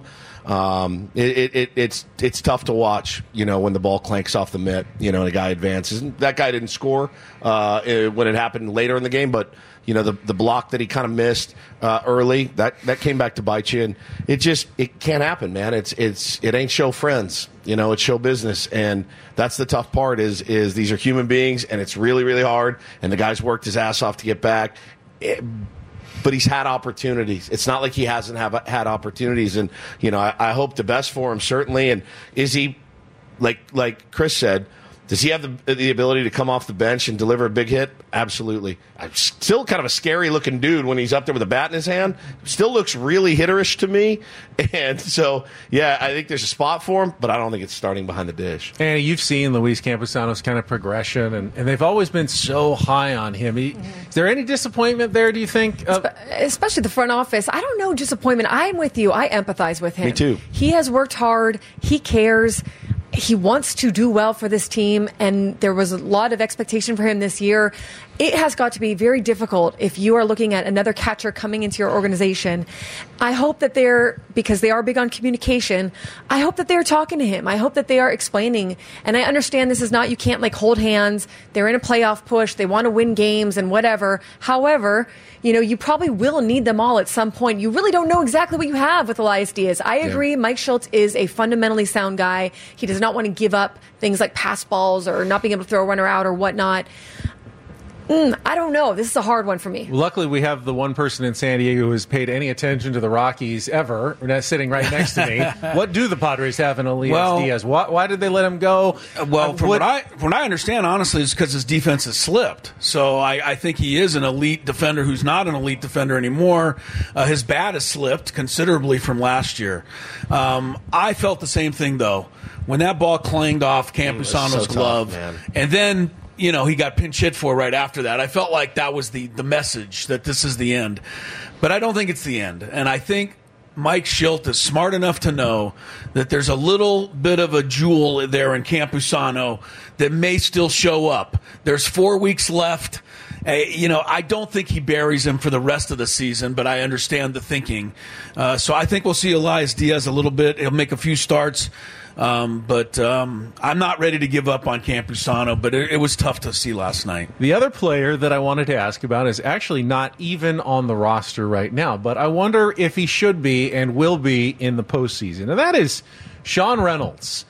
Um, it, it, it's it's tough to watch, you know, when the ball clanks off the mitt, you know, and a guy advances. And that guy didn't score uh, when it happened later in the game, but, you know, the the block that he kind of missed uh, early, that, that came back to bite you. And it just, it can't happen, man. It's it's it ain't show friends, you know, it's show business. And that's the tough part is is these are human beings, and it's really, really hard. And the guy's worked his ass off to get back. It, But he's had opportunities. It's not like he hasn't have, had opportunities. And, you know, I, I hope the best for him, certainly. And is he, like like Chris said, does he have the, the ability to come off the bench and deliver a big hit? Absolutely. I'm still kind of a scary-looking dude when he's up there with a bat in his hand. Still looks really hitterish to me. And so, yeah, I think there's a spot for him, but I don't think it's starting behind the dish. And you've seen Luis Campusano's kind of progression, and, and they've always been so high on him. He, mm-hmm. Is there any disappointment there, do you think? Uh, Especially the front office. I don't know disappointment. I'm with you. I empathize with him. Me too. He has worked hard. He cares. He wants to do well for this team, and there was a lot of expectation for him this year. It has got to be very difficult if you are looking at another catcher coming into your organization. I hope that they're, because they are big on communication, I hope that they're talking to him. I hope that they are explaining. And I understand this is not, you can't like hold hands. They're in a playoff push. They want to win games and whatever. However, you know, you probably will need them all at some point. You really don't know exactly what you have with Elias Diaz. I agree. Yeah. Mike Shildt is a fundamentally sound guy. He does not want to give up things like pass balls or not being able to throw a runner out or whatnot. Mm, I don't know. This is a hard one for me. Luckily, we have the one person in San Diego who has paid any attention to the Rockies ever. We're not sitting right next to me. What do the Padres have in Elias well, Diaz? Why, why did they let him go? Well, from what, what I from what I understand, honestly, it's because his defense has slipped. So I, I think he is an elite defender who's not an elite defender anymore. Uh, his bat has slipped considerably from last year. Um, I felt the same thing, though. When that ball clanged off Campusano's so glove, tough, and then you know, he got pinch hit for right after that. I felt like that was the, the message that this is the end. But I don't think it's the end. And I think Mike Shildt is smart enough to know that there's a little bit of a jewel there in Campusano that may still show up. There's four weeks left. Uh, you know, I don't think he buries him for the rest of the season, but I understand the thinking. Uh, so I think we'll see Elias Diaz a little bit. He'll make a few starts. Um, but um, I'm not ready to give up on Campusano, but it, it was tough to see last night. The other player that I wanted to ask about is actually not even on the roster right now, but I wonder if he should be and will be in the postseason, and that is Sean Reynolds.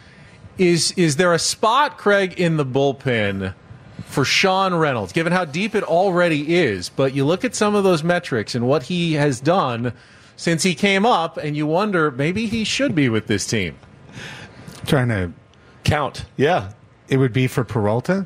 Is is there a spot, Craig, in the bullpen for Sean Reynolds, given how deep it already is? But you look at some of those metrics and what he has done since he came up, and you wonder maybe he should be with this team. Trying to count. Yeah. It would be for Peralta?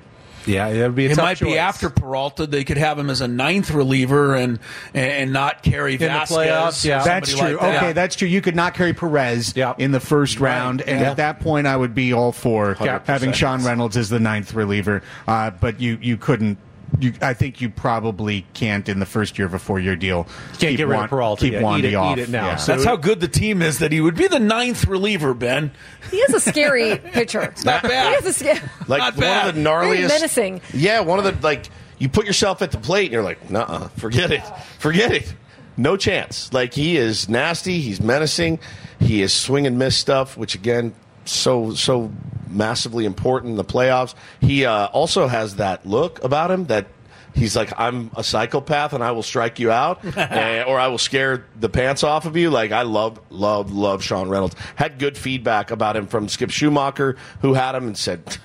Yeah, it would be a It tough might choice. be after Peralta. They could have him as a ninth reliever and and not carry In the Vasquez. playoffs, yeah. That's true. Like that. Okay, that's true. You could not carry Perez Yep. in the first round, and Yeah. at that point, I would be all for one hundred percent. having Sean Reynolds as the ninth reliever. Uh, but you, you couldn't. You, I think you probably can't in the first year of a four-year deal. Can't keep get rid Wan- of Peralta. Keep Yeah, Wandy eat it, off. eat it now. Yeah. So- That's how good the team is that he would be the ninth reliever, Ben. He is a scary pitcher. It's not bad. He is a scary. Like Not one bad. of the gnarliest. Very menacing. Yeah, one of the, like, you put yourself at the plate and you're like, nuh-uh, forget it. Forget it. No chance. Like, he is nasty. He's menacing. He is swing and miss stuff, which, again, so, so massively important in the playoffs. He uh, also has that look about him that he's like, I'm a psychopath and I will strike you out and, or I will scare the pants off of you. Like, I love, love, love Sean Reynolds. Had good feedback about him from Skip Schumacher, who had him and said,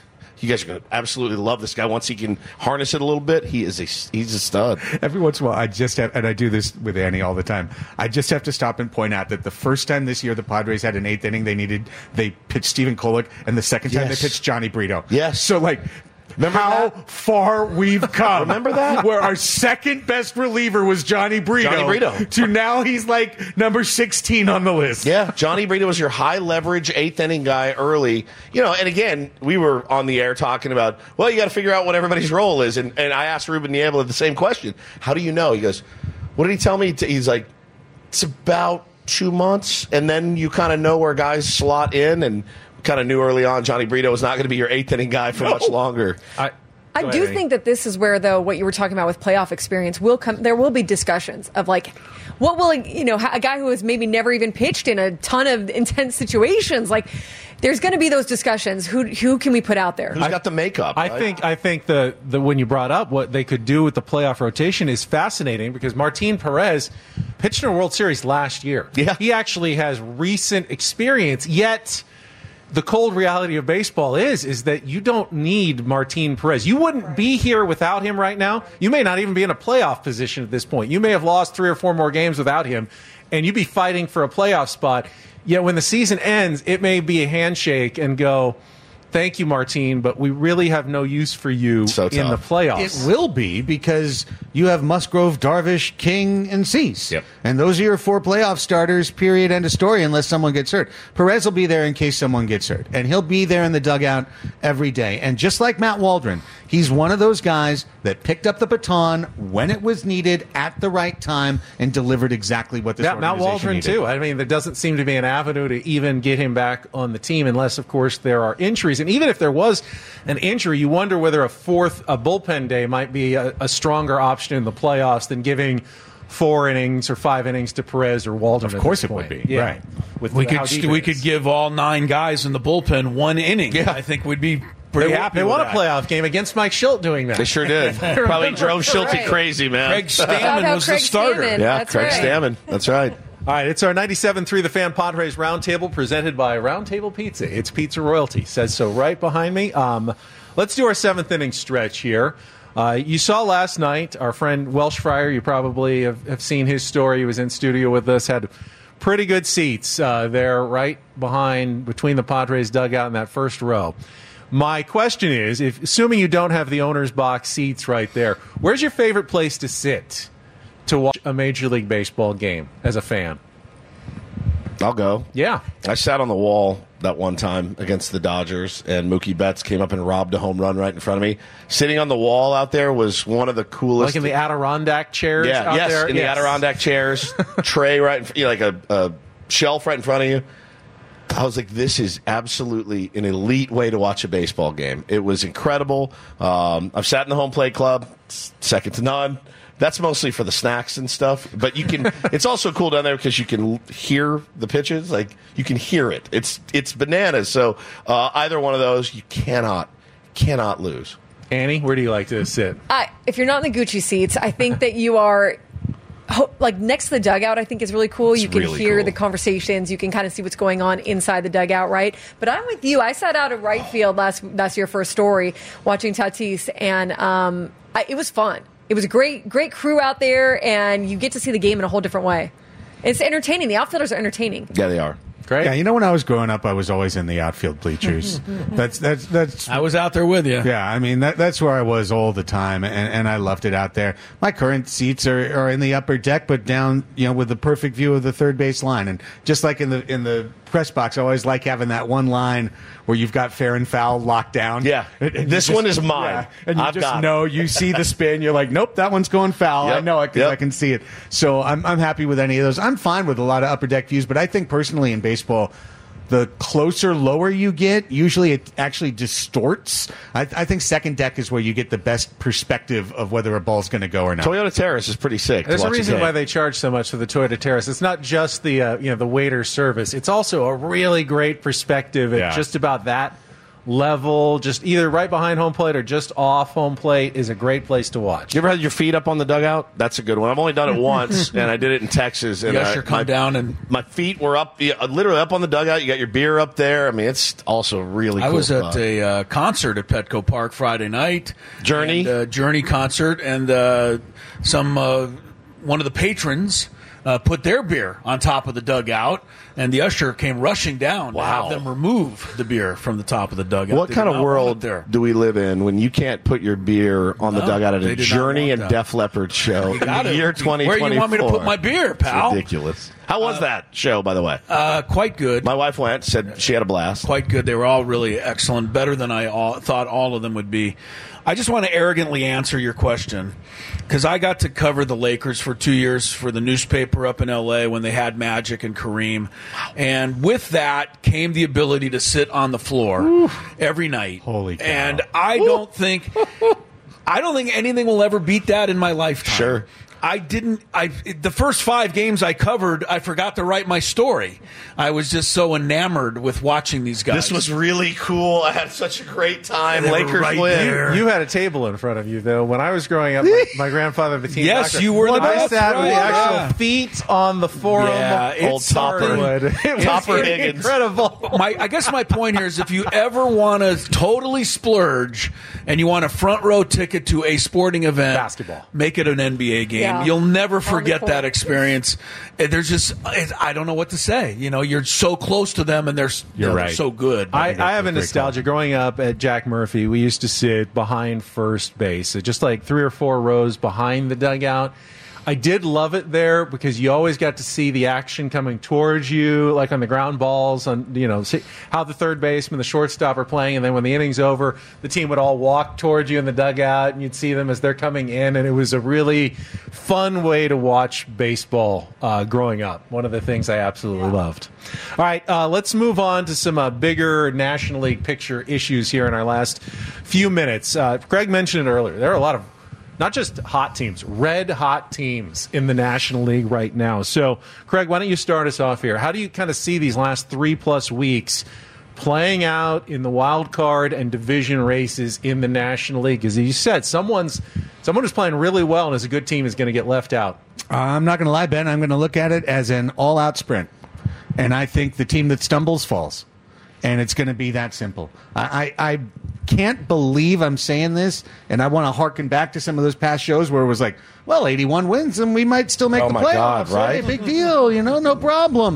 You guys are going to absolutely love this guy. Once he can harness it a little bit, he is a he's a stud. Every once in a while, I just have, and I do this with Annie all the time. I just have to stop and point out that the first time this year the Padres had an eighth inning, they needed they pitched Stephen Kolek, and the second time Yes. they pitched Johnny Brito. Yes. So like. Remember how that? far we've come. Remember that? Where our second best reliever was Johnny Brito. Johnny Brito. To now he's like number sixteen on the list. Yeah, Johnny Brito was your high leverage eighth inning guy early. You know, and again, we were on the air talking about, well, you got to figure out what everybody's role is. And, and I asked Ruben Niebla the same question. How do you know? He goes, what did he tell me? He's like, it's about two months. And then you kind of know where guys slot in, and kind of knew early on Johnny Brito was not going to be your eighth inning guy for No. much longer. I, I do think that this is where, though, what you were talking about with playoff experience will come. There will be discussions of like, what will you know, a guy who has maybe never even pitched in a ton of intense situations, like. There's going to be those discussions. Who who can we put out there? Who's got the makeup? I right? think I think the, the when you brought up what they could do with the playoff rotation is fascinating, because Martin Perez pitched in a World Series last year. Yeah. He actually has recent experience, yet the cold reality of baseball is is that you don't need Martin Perez. You wouldn't be here without him right now. You may not even be in a playoff position at this point. You may have lost three or four more games without him, and you'd be fighting for a playoff spot. Yet when the season ends, it may be a handshake and go, thank you, Martin, but we really have no use for you So in the tough. playoffs. It will be, because you have Musgrove, Darvish, King, and Cease. Yep. And those are your four playoff starters, period, end of story, unless someone gets hurt. Perez will be there in case someone gets hurt. And he'll be there in the dugout every day. And just like Matt Waldron, he's one of those guys that picked up the baton when it was needed at the right time and delivered exactly what this Yeah, Matt organization Waldron, needed. too. I mean, there doesn't seem to be an avenue to even get him back on the team unless, of course, there are injuries. And even if there was an injury, you wonder whether a fourth, a bullpen day might be a, a stronger option in the playoffs than giving four innings or five innings to Perez or Waldron. Of course at this it would point. be, Yeah. right. With We how could deep we it could is. give all nine guys in the bullpen one inning. Yeah. I think we'd be pretty They, happy. they with won a that. playoff game against Mike Schilt doing that. They sure did. Probably drove Schulte Right. crazy, man. Craig Shout Stammen out was Craig the starter. Stammen. yeah, That's Craig right. Stammen. That's right. All right, it's our ninety-seven point three The Fan Padres Roundtable presented by Roundtable Pizza. It's Pizza Royalty. Says so right behind me. Um, let's do our seventh inning stretch here. Uh, you saw last night our friend Welsh Fryer. You probably have, have seen his story. He was in studio with us. Had pretty good seats uh, there right behind, between the Padres dugout and that first row. My question is, if assuming you don't have the owner's box seats right there, where's your favorite place to sit to watch a Major League Baseball game as a fan? I'll go. Yeah. I sat on the wall that one time against the Dodgers, and Mookie Betts came up and robbed a home run right in front of me. Sitting on the wall out there was one of the coolest. Like in the Adirondack chairs yeah, out yes, there? in the Adirondack chairs, tray right, in, fr- you know, like a, a shelf right in front of you. I was like, this is absolutely an elite way to watch a baseball game. It was incredible. Um, I've sat in the home plate club, it's second to none. That's mostly for the snacks and stuff, but you can. It's also cool down there because you can hear the pitches. Like you can hear it. It's it's bananas. So uh, either one of those, you cannot cannot lose. Annie, where do you like to sit? I, if you're not in the Gucci seats, I think that you are ho- like next to the dugout. I think is really cool. It's you can really hear cool. the conversations. You can kind of see what's going on inside the dugout, right? But I'm with you. I sat out at right field last last year for a story watching Tatis, and um, I, it was fun. It was a great, great crew out there, and you get to see the game in a whole different way. It's entertaining. The outfielders are entertaining. Yeah, they are. Great. Yeah, you know, when I was growing up, I was always in the outfield bleachers. that's that's that's. I was out there with you. Yeah, I mean that that's where I was all the time, and, and I loved it out there. My current seats are, are in the upper deck, but down, you know, with the perfect view of the third base line, and just like in the in the press box, I always like having that one line where you've got fair and foul locked down. Yeah. And- and you This just- one is mine. yeah, and you I've just got it. know you see the spin. You're like, nope, that one's going foul. I Yep. know it because Yep. I can see it. So I'm I'm happy with any of those. I'm fine with a lot of upper deck views, but I think personally in baseball, the closer, lower you get, usually it actually distorts. I, I think second deck is where you get the best perspective of whether a ball's going to go or not. Toyota Terrace is pretty sick. There's to a watch reason game. why they charge so much for the Toyota Terrace. It's not just the uh, you know the waiter service. It's also a really great perspective at Yeah. just about that level, just either right behind home plate or just off home plate is a great place to watch. You ever had your feet up on the dugout? That's a good one. I've only done it once, and I did it in Texas. And yes, uh, you're come my, down and my feet were up, yeah, literally up on the dugout. You got your beer up there. I mean, it's also really. I cool was spot. at a uh, concert at Petco Park Friday night. Journey, and, uh, Journey concert, and uh, some uh, one of the patrons uh, put their beer on top of the dugout, and the usher came rushing down Wow. to have them remove the beer from the top of the dugout. What They kind did of not want world it there? do we live in when you can't put your beer on the No, dugout at they a did not Journey want and that. Def Leppard show in got the it. year twenty twenty-four? Where you want me to put my beer, pal? It's ridiculous. How was Uh, that show, by the way? Uh, quite good. My wife went, said she had a blast. Quite good. They were all really excellent, better than I all, thought all of them would be. I just want to arrogantly answer your question because I got to cover the Lakers for two years for the newspaper up in L A when they had Magic and Kareem. And with that came the ability to sit on the floor Oof. every night. Holy cow. And I don't think I don't think anything will ever beat that in my lifetime. Sure. I didn't. I the first five games I covered, I forgot to write my story. I was just so enamored with watching these guys. This was really cool. I had such a great time. They were Lakers right win. there. You had a table in front of you, though. When I was growing up, my, my grandfather, the team Yes, doctor, you were the I best, sat with the right, actual yeah. feet on the forum. Yeah, Old it's Topper. hardwood. It was Topper Higgins. incredible. my, I guess my point here is if you ever want to totally splurge and you want a front row ticket to a sporting event, Basketball. make it an N B A game. Yeah. You'll never On the forget court. that experience. And There's just, I don't know what to say. You know, you're so close to them and they're, You're they're right. so good. I, think I that's have a a great nostalgia. Growing up at Jack Murphy, we used to sit behind first base, just like three or four rows behind the dugout. I did love it there because you always got to see the action coming towards you, like on the ground balls, on you know see how the third baseman, the shortstop are playing, and then when the inning's over, the team would all walk towards you in the dugout, and you'd see them as they're coming in, and it was a really fun way to watch baseball uh, growing up. One of the things I absolutely loved. All right, uh, let's move on to some uh, bigger National League picture issues here in our last few minutes. Uh, Greg mentioned it earlier. There are a lot of not just hot teams, red hot teams in the National League right now. So, Craig, why don't you start us off here? How do you kind of see these last three-plus weeks playing out in the wild card and division races in the National League? As you said, someone's someone who's playing really well and is a good team is going to get left out. I'm not going to lie, Ben. I'm going to look at it as an all-out sprint. And I think the team that stumbles falls. And it's going to be that simple. I, I, I can't believe I'm saying this, and I want to harken back to some of those past shows where it was like, well, eighty-one wins, and we might still make Oh the my playoffs. God, right? Hey, big deal, you know, no problem.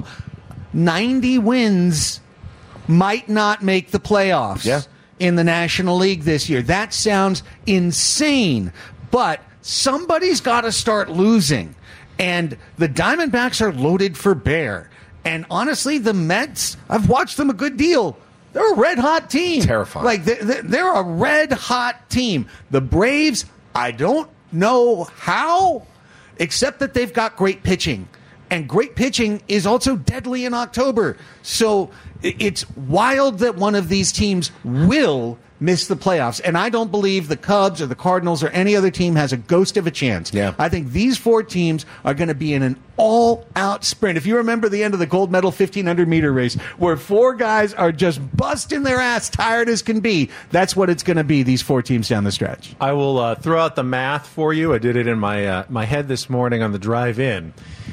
ninety wins might not make the playoffs Yeah. in the National League this year. That sounds insane, but somebody's got to start losing. And the Diamondbacks are loaded for bear. And honestly, the Mets, I've watched them a good deal. They're a red-hot team. Terrifying. Like, they're, they're a red-hot team. The Braves, I don't know how, except that they've got great pitching. And great pitching is also deadly in October. So it's wild that one of these teams will miss the playoffs. And I don't believe the Cubs or the Cardinals or any other team has a ghost of a chance. Yeah. I think these four teams are going to be in an all-out sprint. If you remember the end of the gold medal fifteen hundred meter race, where four guys are just busting their ass, tired as can be, that's what it's going to be, these four teams down the stretch. I will uh, throw out the math for you. I did it in my uh, my head this morning on the drive in.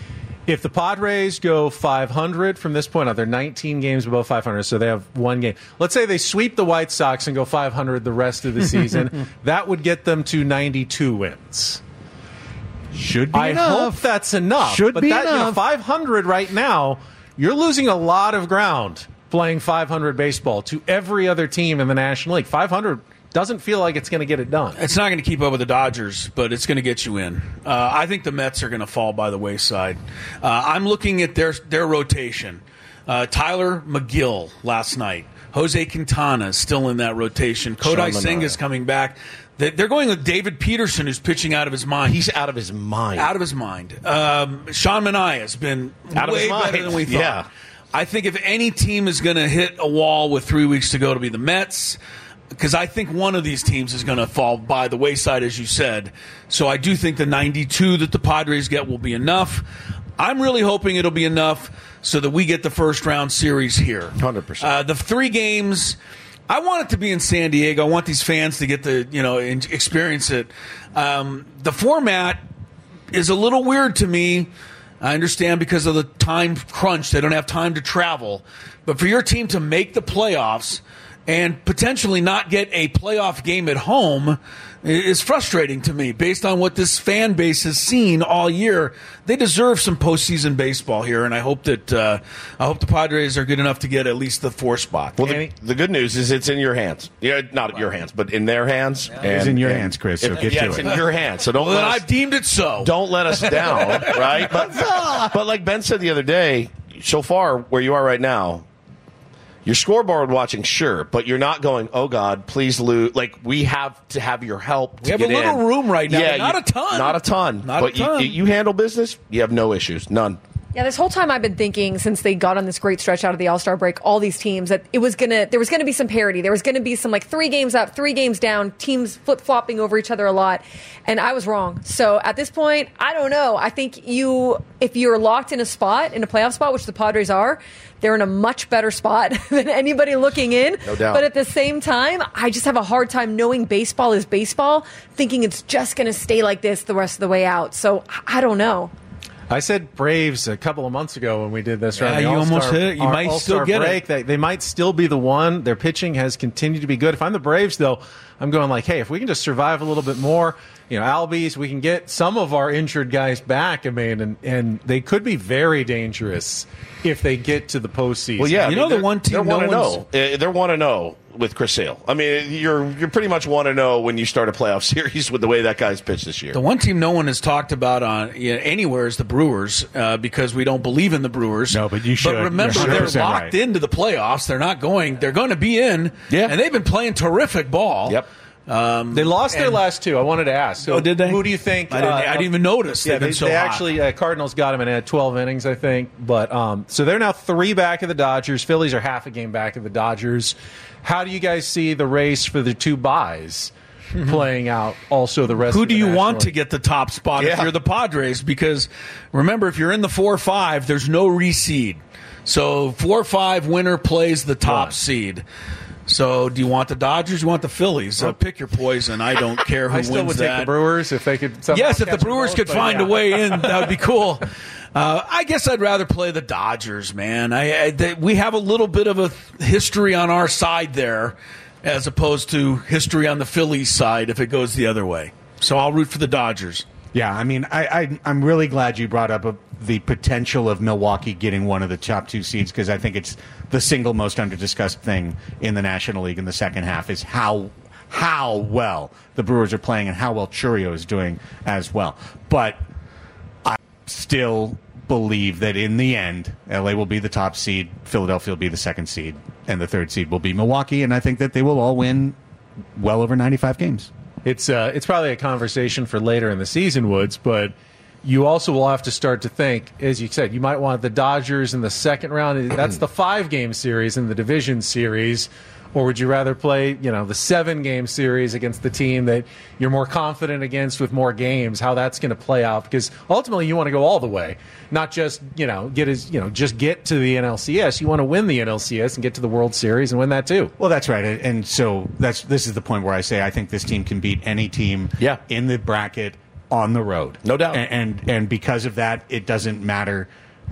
If the Padres go five hundred from this point on, they're nineteen games above five hundred, so they have one game. Let's say they sweep the White Sox and go five hundred the rest of the season. That would get them to ninety-two wins. Should be I enough. hope that's enough. Should but be that, you know, enough. five hundred right now, you're losing a lot of ground playing five hundred baseball to every other team in the National League. five hundred doesn't feel like it's going to get it done. It's not going to keep up with the Dodgers, but it's going to get you in. Uh, I think the Mets are going to fall by the wayside. Uh, I'm looking at their their rotation. Uh, Tyler McGill last night. Jose Quintana is still in that rotation. Kodai Sean Singh Manaea. is coming back. They- They're going with David Peterson, who's pitching out of his mind. He's out of his mind. out of his mind. Um, Sean Manaea has been Out of way his mind. better than we thought. Yeah. I think if any team is going to hit a wall with three weeks to go, it'll be the Mets. Because I think one of these teams is going to fall by the wayside, as you said. So I do think the ninety-two that the Padres get will be enough. I'm really hoping it'll be enough so that we get the first round series here. one hundred percent. Uh, the three games I want it to be in San Diego. I want these fans to get to, you know, experience it. Um, the format is a little weird to me. I understand because of the time crunch. They don't have time to travel. But for your team to make the playoffs and potentially not get a playoff game at home is frustrating to me based on what this fan base has seen all year. They deserve some postseason baseball here, and I hope that uh, I hope the Padres are good enough to get at least the four spot. Well, the, the good news is it's in your hands. Yeah, not your hands, but in their hands. Yeah. And, it's in your hands, Chris. So it, get yeah, to it's it. in your hands. So don't. Well, let then us, I've deemed it so. Don't let us down, right? But, but like Ben said the other day, so far where you are right now. Your scoreboard watching, sure, but you're not going, oh, God, please lose. Like, we have to have your help to We have get a little in. room right now, yeah, but not you, a ton. Not a ton. Not but a ton. You, you handle business, you have no issues. None. Yeah, this whole time I've been thinking since they got on this great stretch out of the All-Star break, all these teams, that it was gonna there was gonna be some parity. There was gonna be some like three games up, three games down, teams flip-flopping over each other a lot. And I was wrong. So at this point, I don't know. I think you if you're locked in a spot, in a playoff spot, which the Padres are, they're in a much better spot than anybody looking in. No doubt. But at the same time, I just have a hard time knowing baseball is baseball, thinking it's just gonna stay like this the rest of the way out. So I don't know. I said Braves a couple of months ago when we did this. Yeah, around the you All-Star, almost hit it. You our might still All-Star get it. break. They, they might still be the one. Their pitching has continued to be good. If I'm the Braves, though, I'm going like, hey, if we can just survive a little bit more, you know, Albies, we can get some of our injured guys back. I mean, and, and they could be very dangerous if they get to the postseason. Well, yeah. You I know mean, the one team they're no one to one's- know. Uh, They're one to know with Chris Sale. I mean, you're you're pretty much one to know when you start a playoff series with the way that guy's pitched this year. The one team no one has talked about on you know, anywhere is the Brewers uh, because we don't believe in the Brewers. No, but you should. But remember, You're they're one hundred percent locked right. into the playoffs. They're not going. They're going to be in. Yeah. And they've been playing terrific ball. Yep. Um, They lost their and- last two. I wanted to ask. So Oh, did they? Who do you think? I didn't, uh, I didn't even notice. Yeah, They've they, been so they hot. actually uh, Cardinals got him and had twelve innings, I think. But um, so they're now three back of the Dodgers. Phillies are half a game back of the Dodgers. How do you guys see the race for the two buys playing out? Also, the rest. Who of do the you National want to League? get the top spot if Yeah. you're the Padres? Because remember, if you're in the four or five, there's no reseed. So four or five winner plays the top Right. seed. So do you want the Dodgers? You want the Phillies? Uh, pick your poison. I don't care who I still wins would that. take the Brewers if they could. somehow Yes, if the catch them Brewers both, could but find yeah. a way in, that would be cool. Uh, I guess I'd rather play the Dodgers, man. I, I they, we have a little bit of a history on our side there, as opposed to history on the Phillies side if it goes the other way. So I'll root for the Dodgers. Yeah, I mean, I, I, I'm really glad you brought up a, the potential of Milwaukee getting one of the top two seeds because I think it's the single most under-discussed thing in the National League in the second half is how how well the Brewers are playing and how well Churio is doing as well. But I still believe that in the end, L A will be the top seed, Philadelphia will be the second seed, and the third seed will be Milwaukee, and I think that they will all win well over ninety-five games. It's uh, it's probably a conversation for later in the season, Woods, but you also will have to start to think, as you said, you might want the Dodgers in the second round. That's the five-game series in the division series. Or would you rather play, you know, the seven-game series against the team that you're more confident against with more games? How that's going to play out? Because ultimately, you want to go all the way, not just you know get as you know just get to the N L C S. You want to win the N L C S and get to the World Series and win that too. Well, that's right, and so that's this is the point where I say I think this team can beat any team Yeah. in the bracket on the road, No doubt. And, and and because of that, it doesn't matter.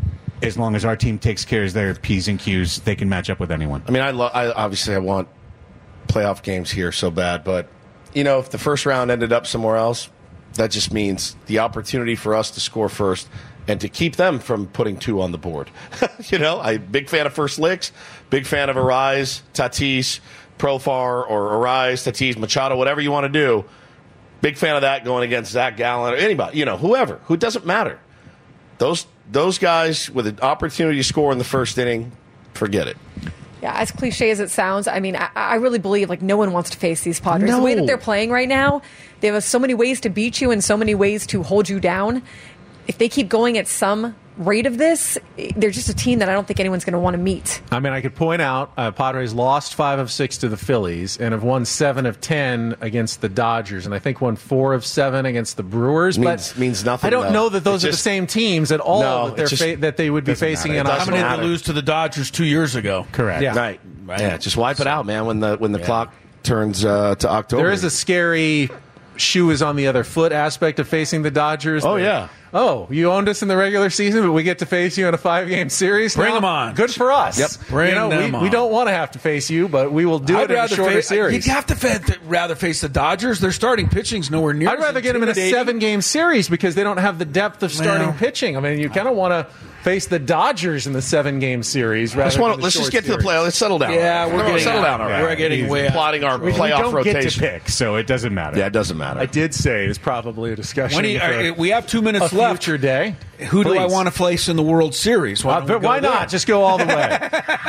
As long as our team takes care of their P's and Q's, they can match up with anyone. I mean, I, lo- I obviously I want playoff games here so bad, but you know, if the first round ended up somewhere else, that just means the opportunity for us to score first and to keep them from putting two on the board. you know, I'm big fan of first licks, big fan of Arise, Tatis, Profar, or Arise, Tatis, Machado, whatever you want to do. Big fan of that going against Zach Gallen or anybody, you know, whoever, who doesn't matter. Those those guys with an opportunity to score in the first inning, forget it. Yeah, as cliche as it sounds, I mean, I, I really believe like no one wants to face these Padres. No. The way that they're playing right now, they have so many ways to beat you and so many ways to hold you down. If they keep going at some rate of this, they're just a team that I don't think anyone's going to want to meet. I mean, I could point out uh, Padres lost five of six to the Phillies and have won seven of ten against the Dodgers, and I think won four of seven against the Brewers. Means- but means nothing, I don't though. know that those It are just- the same teams at all No, that they're it just fa- that they would be doesn't facing matter. in It How doesn't many October. did they lose to the Dodgers two years ago? Correct. Yeah. Right. Right. Yeah, just wipe it out, man. When the when the Yeah. clock turns uh, to October, There is a scary shoe is on the other foot aspect of facing the Dodgers. Oh, That- yeah. Oh, you owned us in the regular season, but we get to face you in a five-game series. Bring now? 'em on. Good for us. Yep. Bring you know, them we, on. we don't want to have to face you, but we will do I'd it in a rather shorter face, series. You'd have to fa- rather face the Dodgers. Their starting pitching's nowhere near. I'd as rather get them in a intimidating. seven-game series because they don't have the depth of starting Well. pitching. I mean, you kind of want to face the Dodgers in the seven-game series. Rather Let's, wanna, than the let's just short get to the series. playoffs. Let's settle down. Yeah, we're Come on, getting settle out. down. All right. We're getting way out. plotting our We, we playoff don't rotation. get to pick, so it doesn't matter. Yeah, it doesn't matter. I did say it's probably a discussion. When do you- for uh, we have two minutes a left. future day. Who do I Please. want to face in the World Series? Why, Uh, don't we but go why there? not? Just go all the way.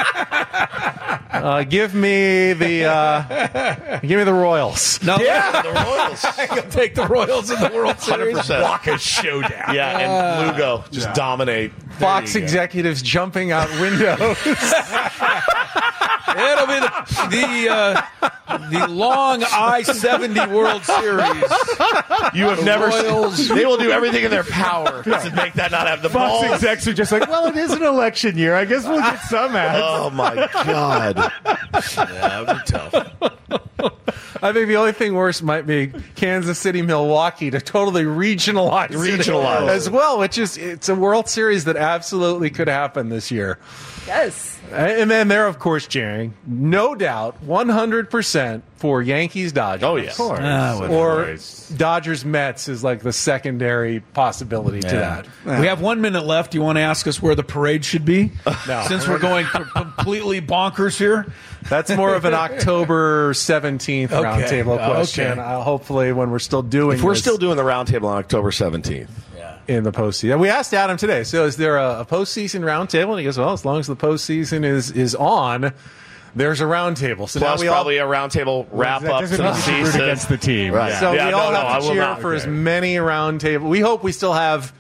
uh, give me the uh, give me the Royals. No, Yeah, the Royals. You'll take the Royals in the World one hundred Series. percent. Walk a showdown. Yeah, and Lugo just Yeah. dominate. Fox executives jumping out windows. It'll be the the, uh, the long I seventy World Series. You have The never Royals. seen. They will do everything in their power to make that not happen. The Fox balls. execs are just like, well, it is an election year. I guess we'll get some ads. Oh my god. Yeah, that would be tough. I think the only thing worse might be Kansas City, Milwaukee to totally regionalize, it Regionalize. as well, which is it's a World Series that absolutely could happen this year. Yes. And then there, of course, Jerry, no doubt, one hundred percent for Yankees Dodgers. Oh, yeah. Of course. Ah, whatever. Or Dodgers Mets is like the secondary possibility to that. We have one minute left. Do you want to ask us where the parade should be? No. Since we're going c- completely bonkers here. That's more of an October seventeenth Okay. roundtable Okay. question. Uh, hopefully, when we're still doing If we're this still doing the roundtable on October seventeenth. in the postseason. We asked Adam today, so is there a, a postseason roundtable? And he goes, well, as long as the postseason is, is on, there's a roundtable. So Plus now we all, probably a roundtable wrap That up doesn't to mean the you should root season. against the team. Right. Yeah. so Yeah, we no, all no, have I to will cheer not. for as Okay. many roundtables. We hope we still have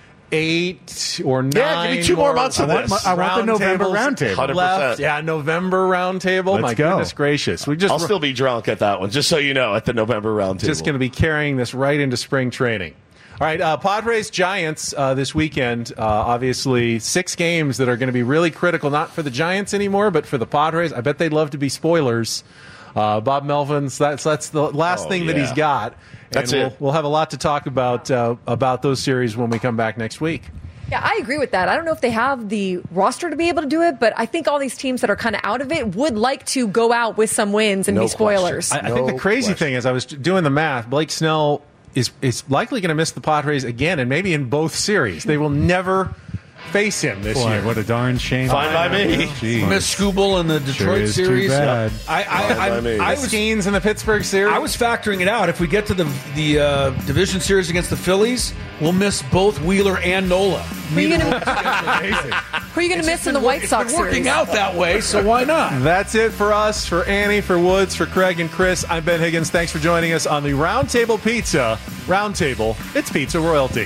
eight or nine. Yeah, give me two more months of I want this. my- I want the November roundtables roundtable. one hundred percent. left. Yeah, November roundtable. Let's My go. goodness gracious. We just I'll still be drunk at that one, just so you know, at the November roundtable. just going to be carrying this right into spring training. All right, uh, Padres Giants uh, this weekend. Uh, obviously, six games that are going to be really critical, not for the Giants anymore, but for the Padres. I bet they'd love to be spoilers. Uh, Bob Melvin's that's that's the last Oh, thing that yeah. he's got. That's and we'll, it. We'll have a lot to talk about uh, about those series when we come back next week. Yeah, I agree with that. I don't know if they have the roster to be able to do it, but I think all these teams that are kind of out of it would like to go out with some wins and No be spoilers. question. I, I think No the crazy question. thing is, I was doing the math. Blake Snell is is likely going to miss the Padres again, and maybe in both series. They will never face him this Boy, year. what a darn shame. Fine by me. Jeez. Miss Skubal in the Sure Detroit is too series. bad. I, Fine by I, me. I, I The was Skeens in the Pittsburgh series. I was factoring it out. If we get to the the uh, division series against the Phillies, we'll miss both Wheeler and Nola. Who are you going to who are you going to miss in the White It's Sox been working series? out that way, so why not? That's it for us, for Annie, for Woods, for Craig and Chris. I'm Ben Higgins. Thanks for joining us on the Roundtable Pizza. Roundtable, it's pizza royalty.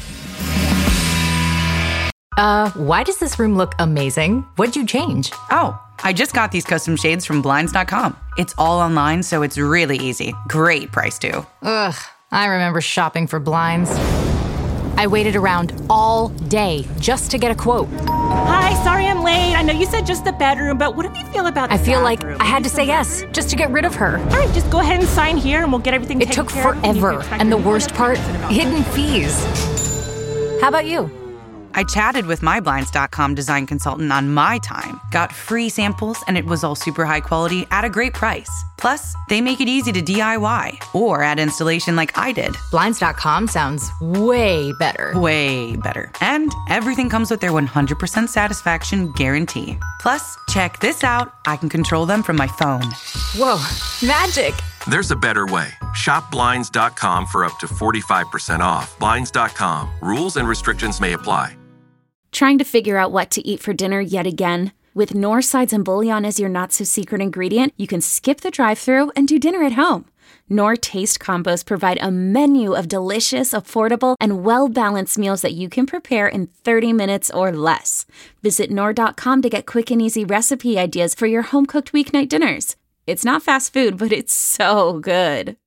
Uh, why does this room look amazing? What'd you change? Oh, I just got these custom shades from Blinds dot com. It's all online, so it's really easy. Great price, too. Ugh, I remember shopping for blinds. I waited around all day just to get a quote. Hi, sorry I'm late. I know you said just the bedroom, but what do you feel about the I feel like bathroom? I had to say yes just to get rid of her. All right, just go ahead and sign here, and we'll get everything It taken took care of. You can forever, expect and the your worst part, notification about hidden fees. How about you? I chatted with my Blinds dot com design consultant on my time, got free samples, and it was all super high quality at a great price. Plus, they make it easy to D I Y or add installation like I did. Blinds dot com sounds way better. Way better. And everything comes with their one hundred percent satisfaction guarantee. Plus, check this out. I can control them from my phone. Whoa, magic! There's a better way. Shop Blinds dot com for up to forty-five percent off. Blinds dot com. Rules and restrictions may apply. Trying to figure out what to eat for dinner yet again? With Knorr sides and bouillon as your not-so-secret ingredient, you can skip the drive-thru and do dinner at home. Knorr Taste Combos provide a menu of delicious, affordable, and well-balanced meals that you can prepare in thirty minutes or less. Visit Knorr dot com to get quick and easy recipe ideas for your home-cooked weeknight dinners. It's not fast food, but it's so good.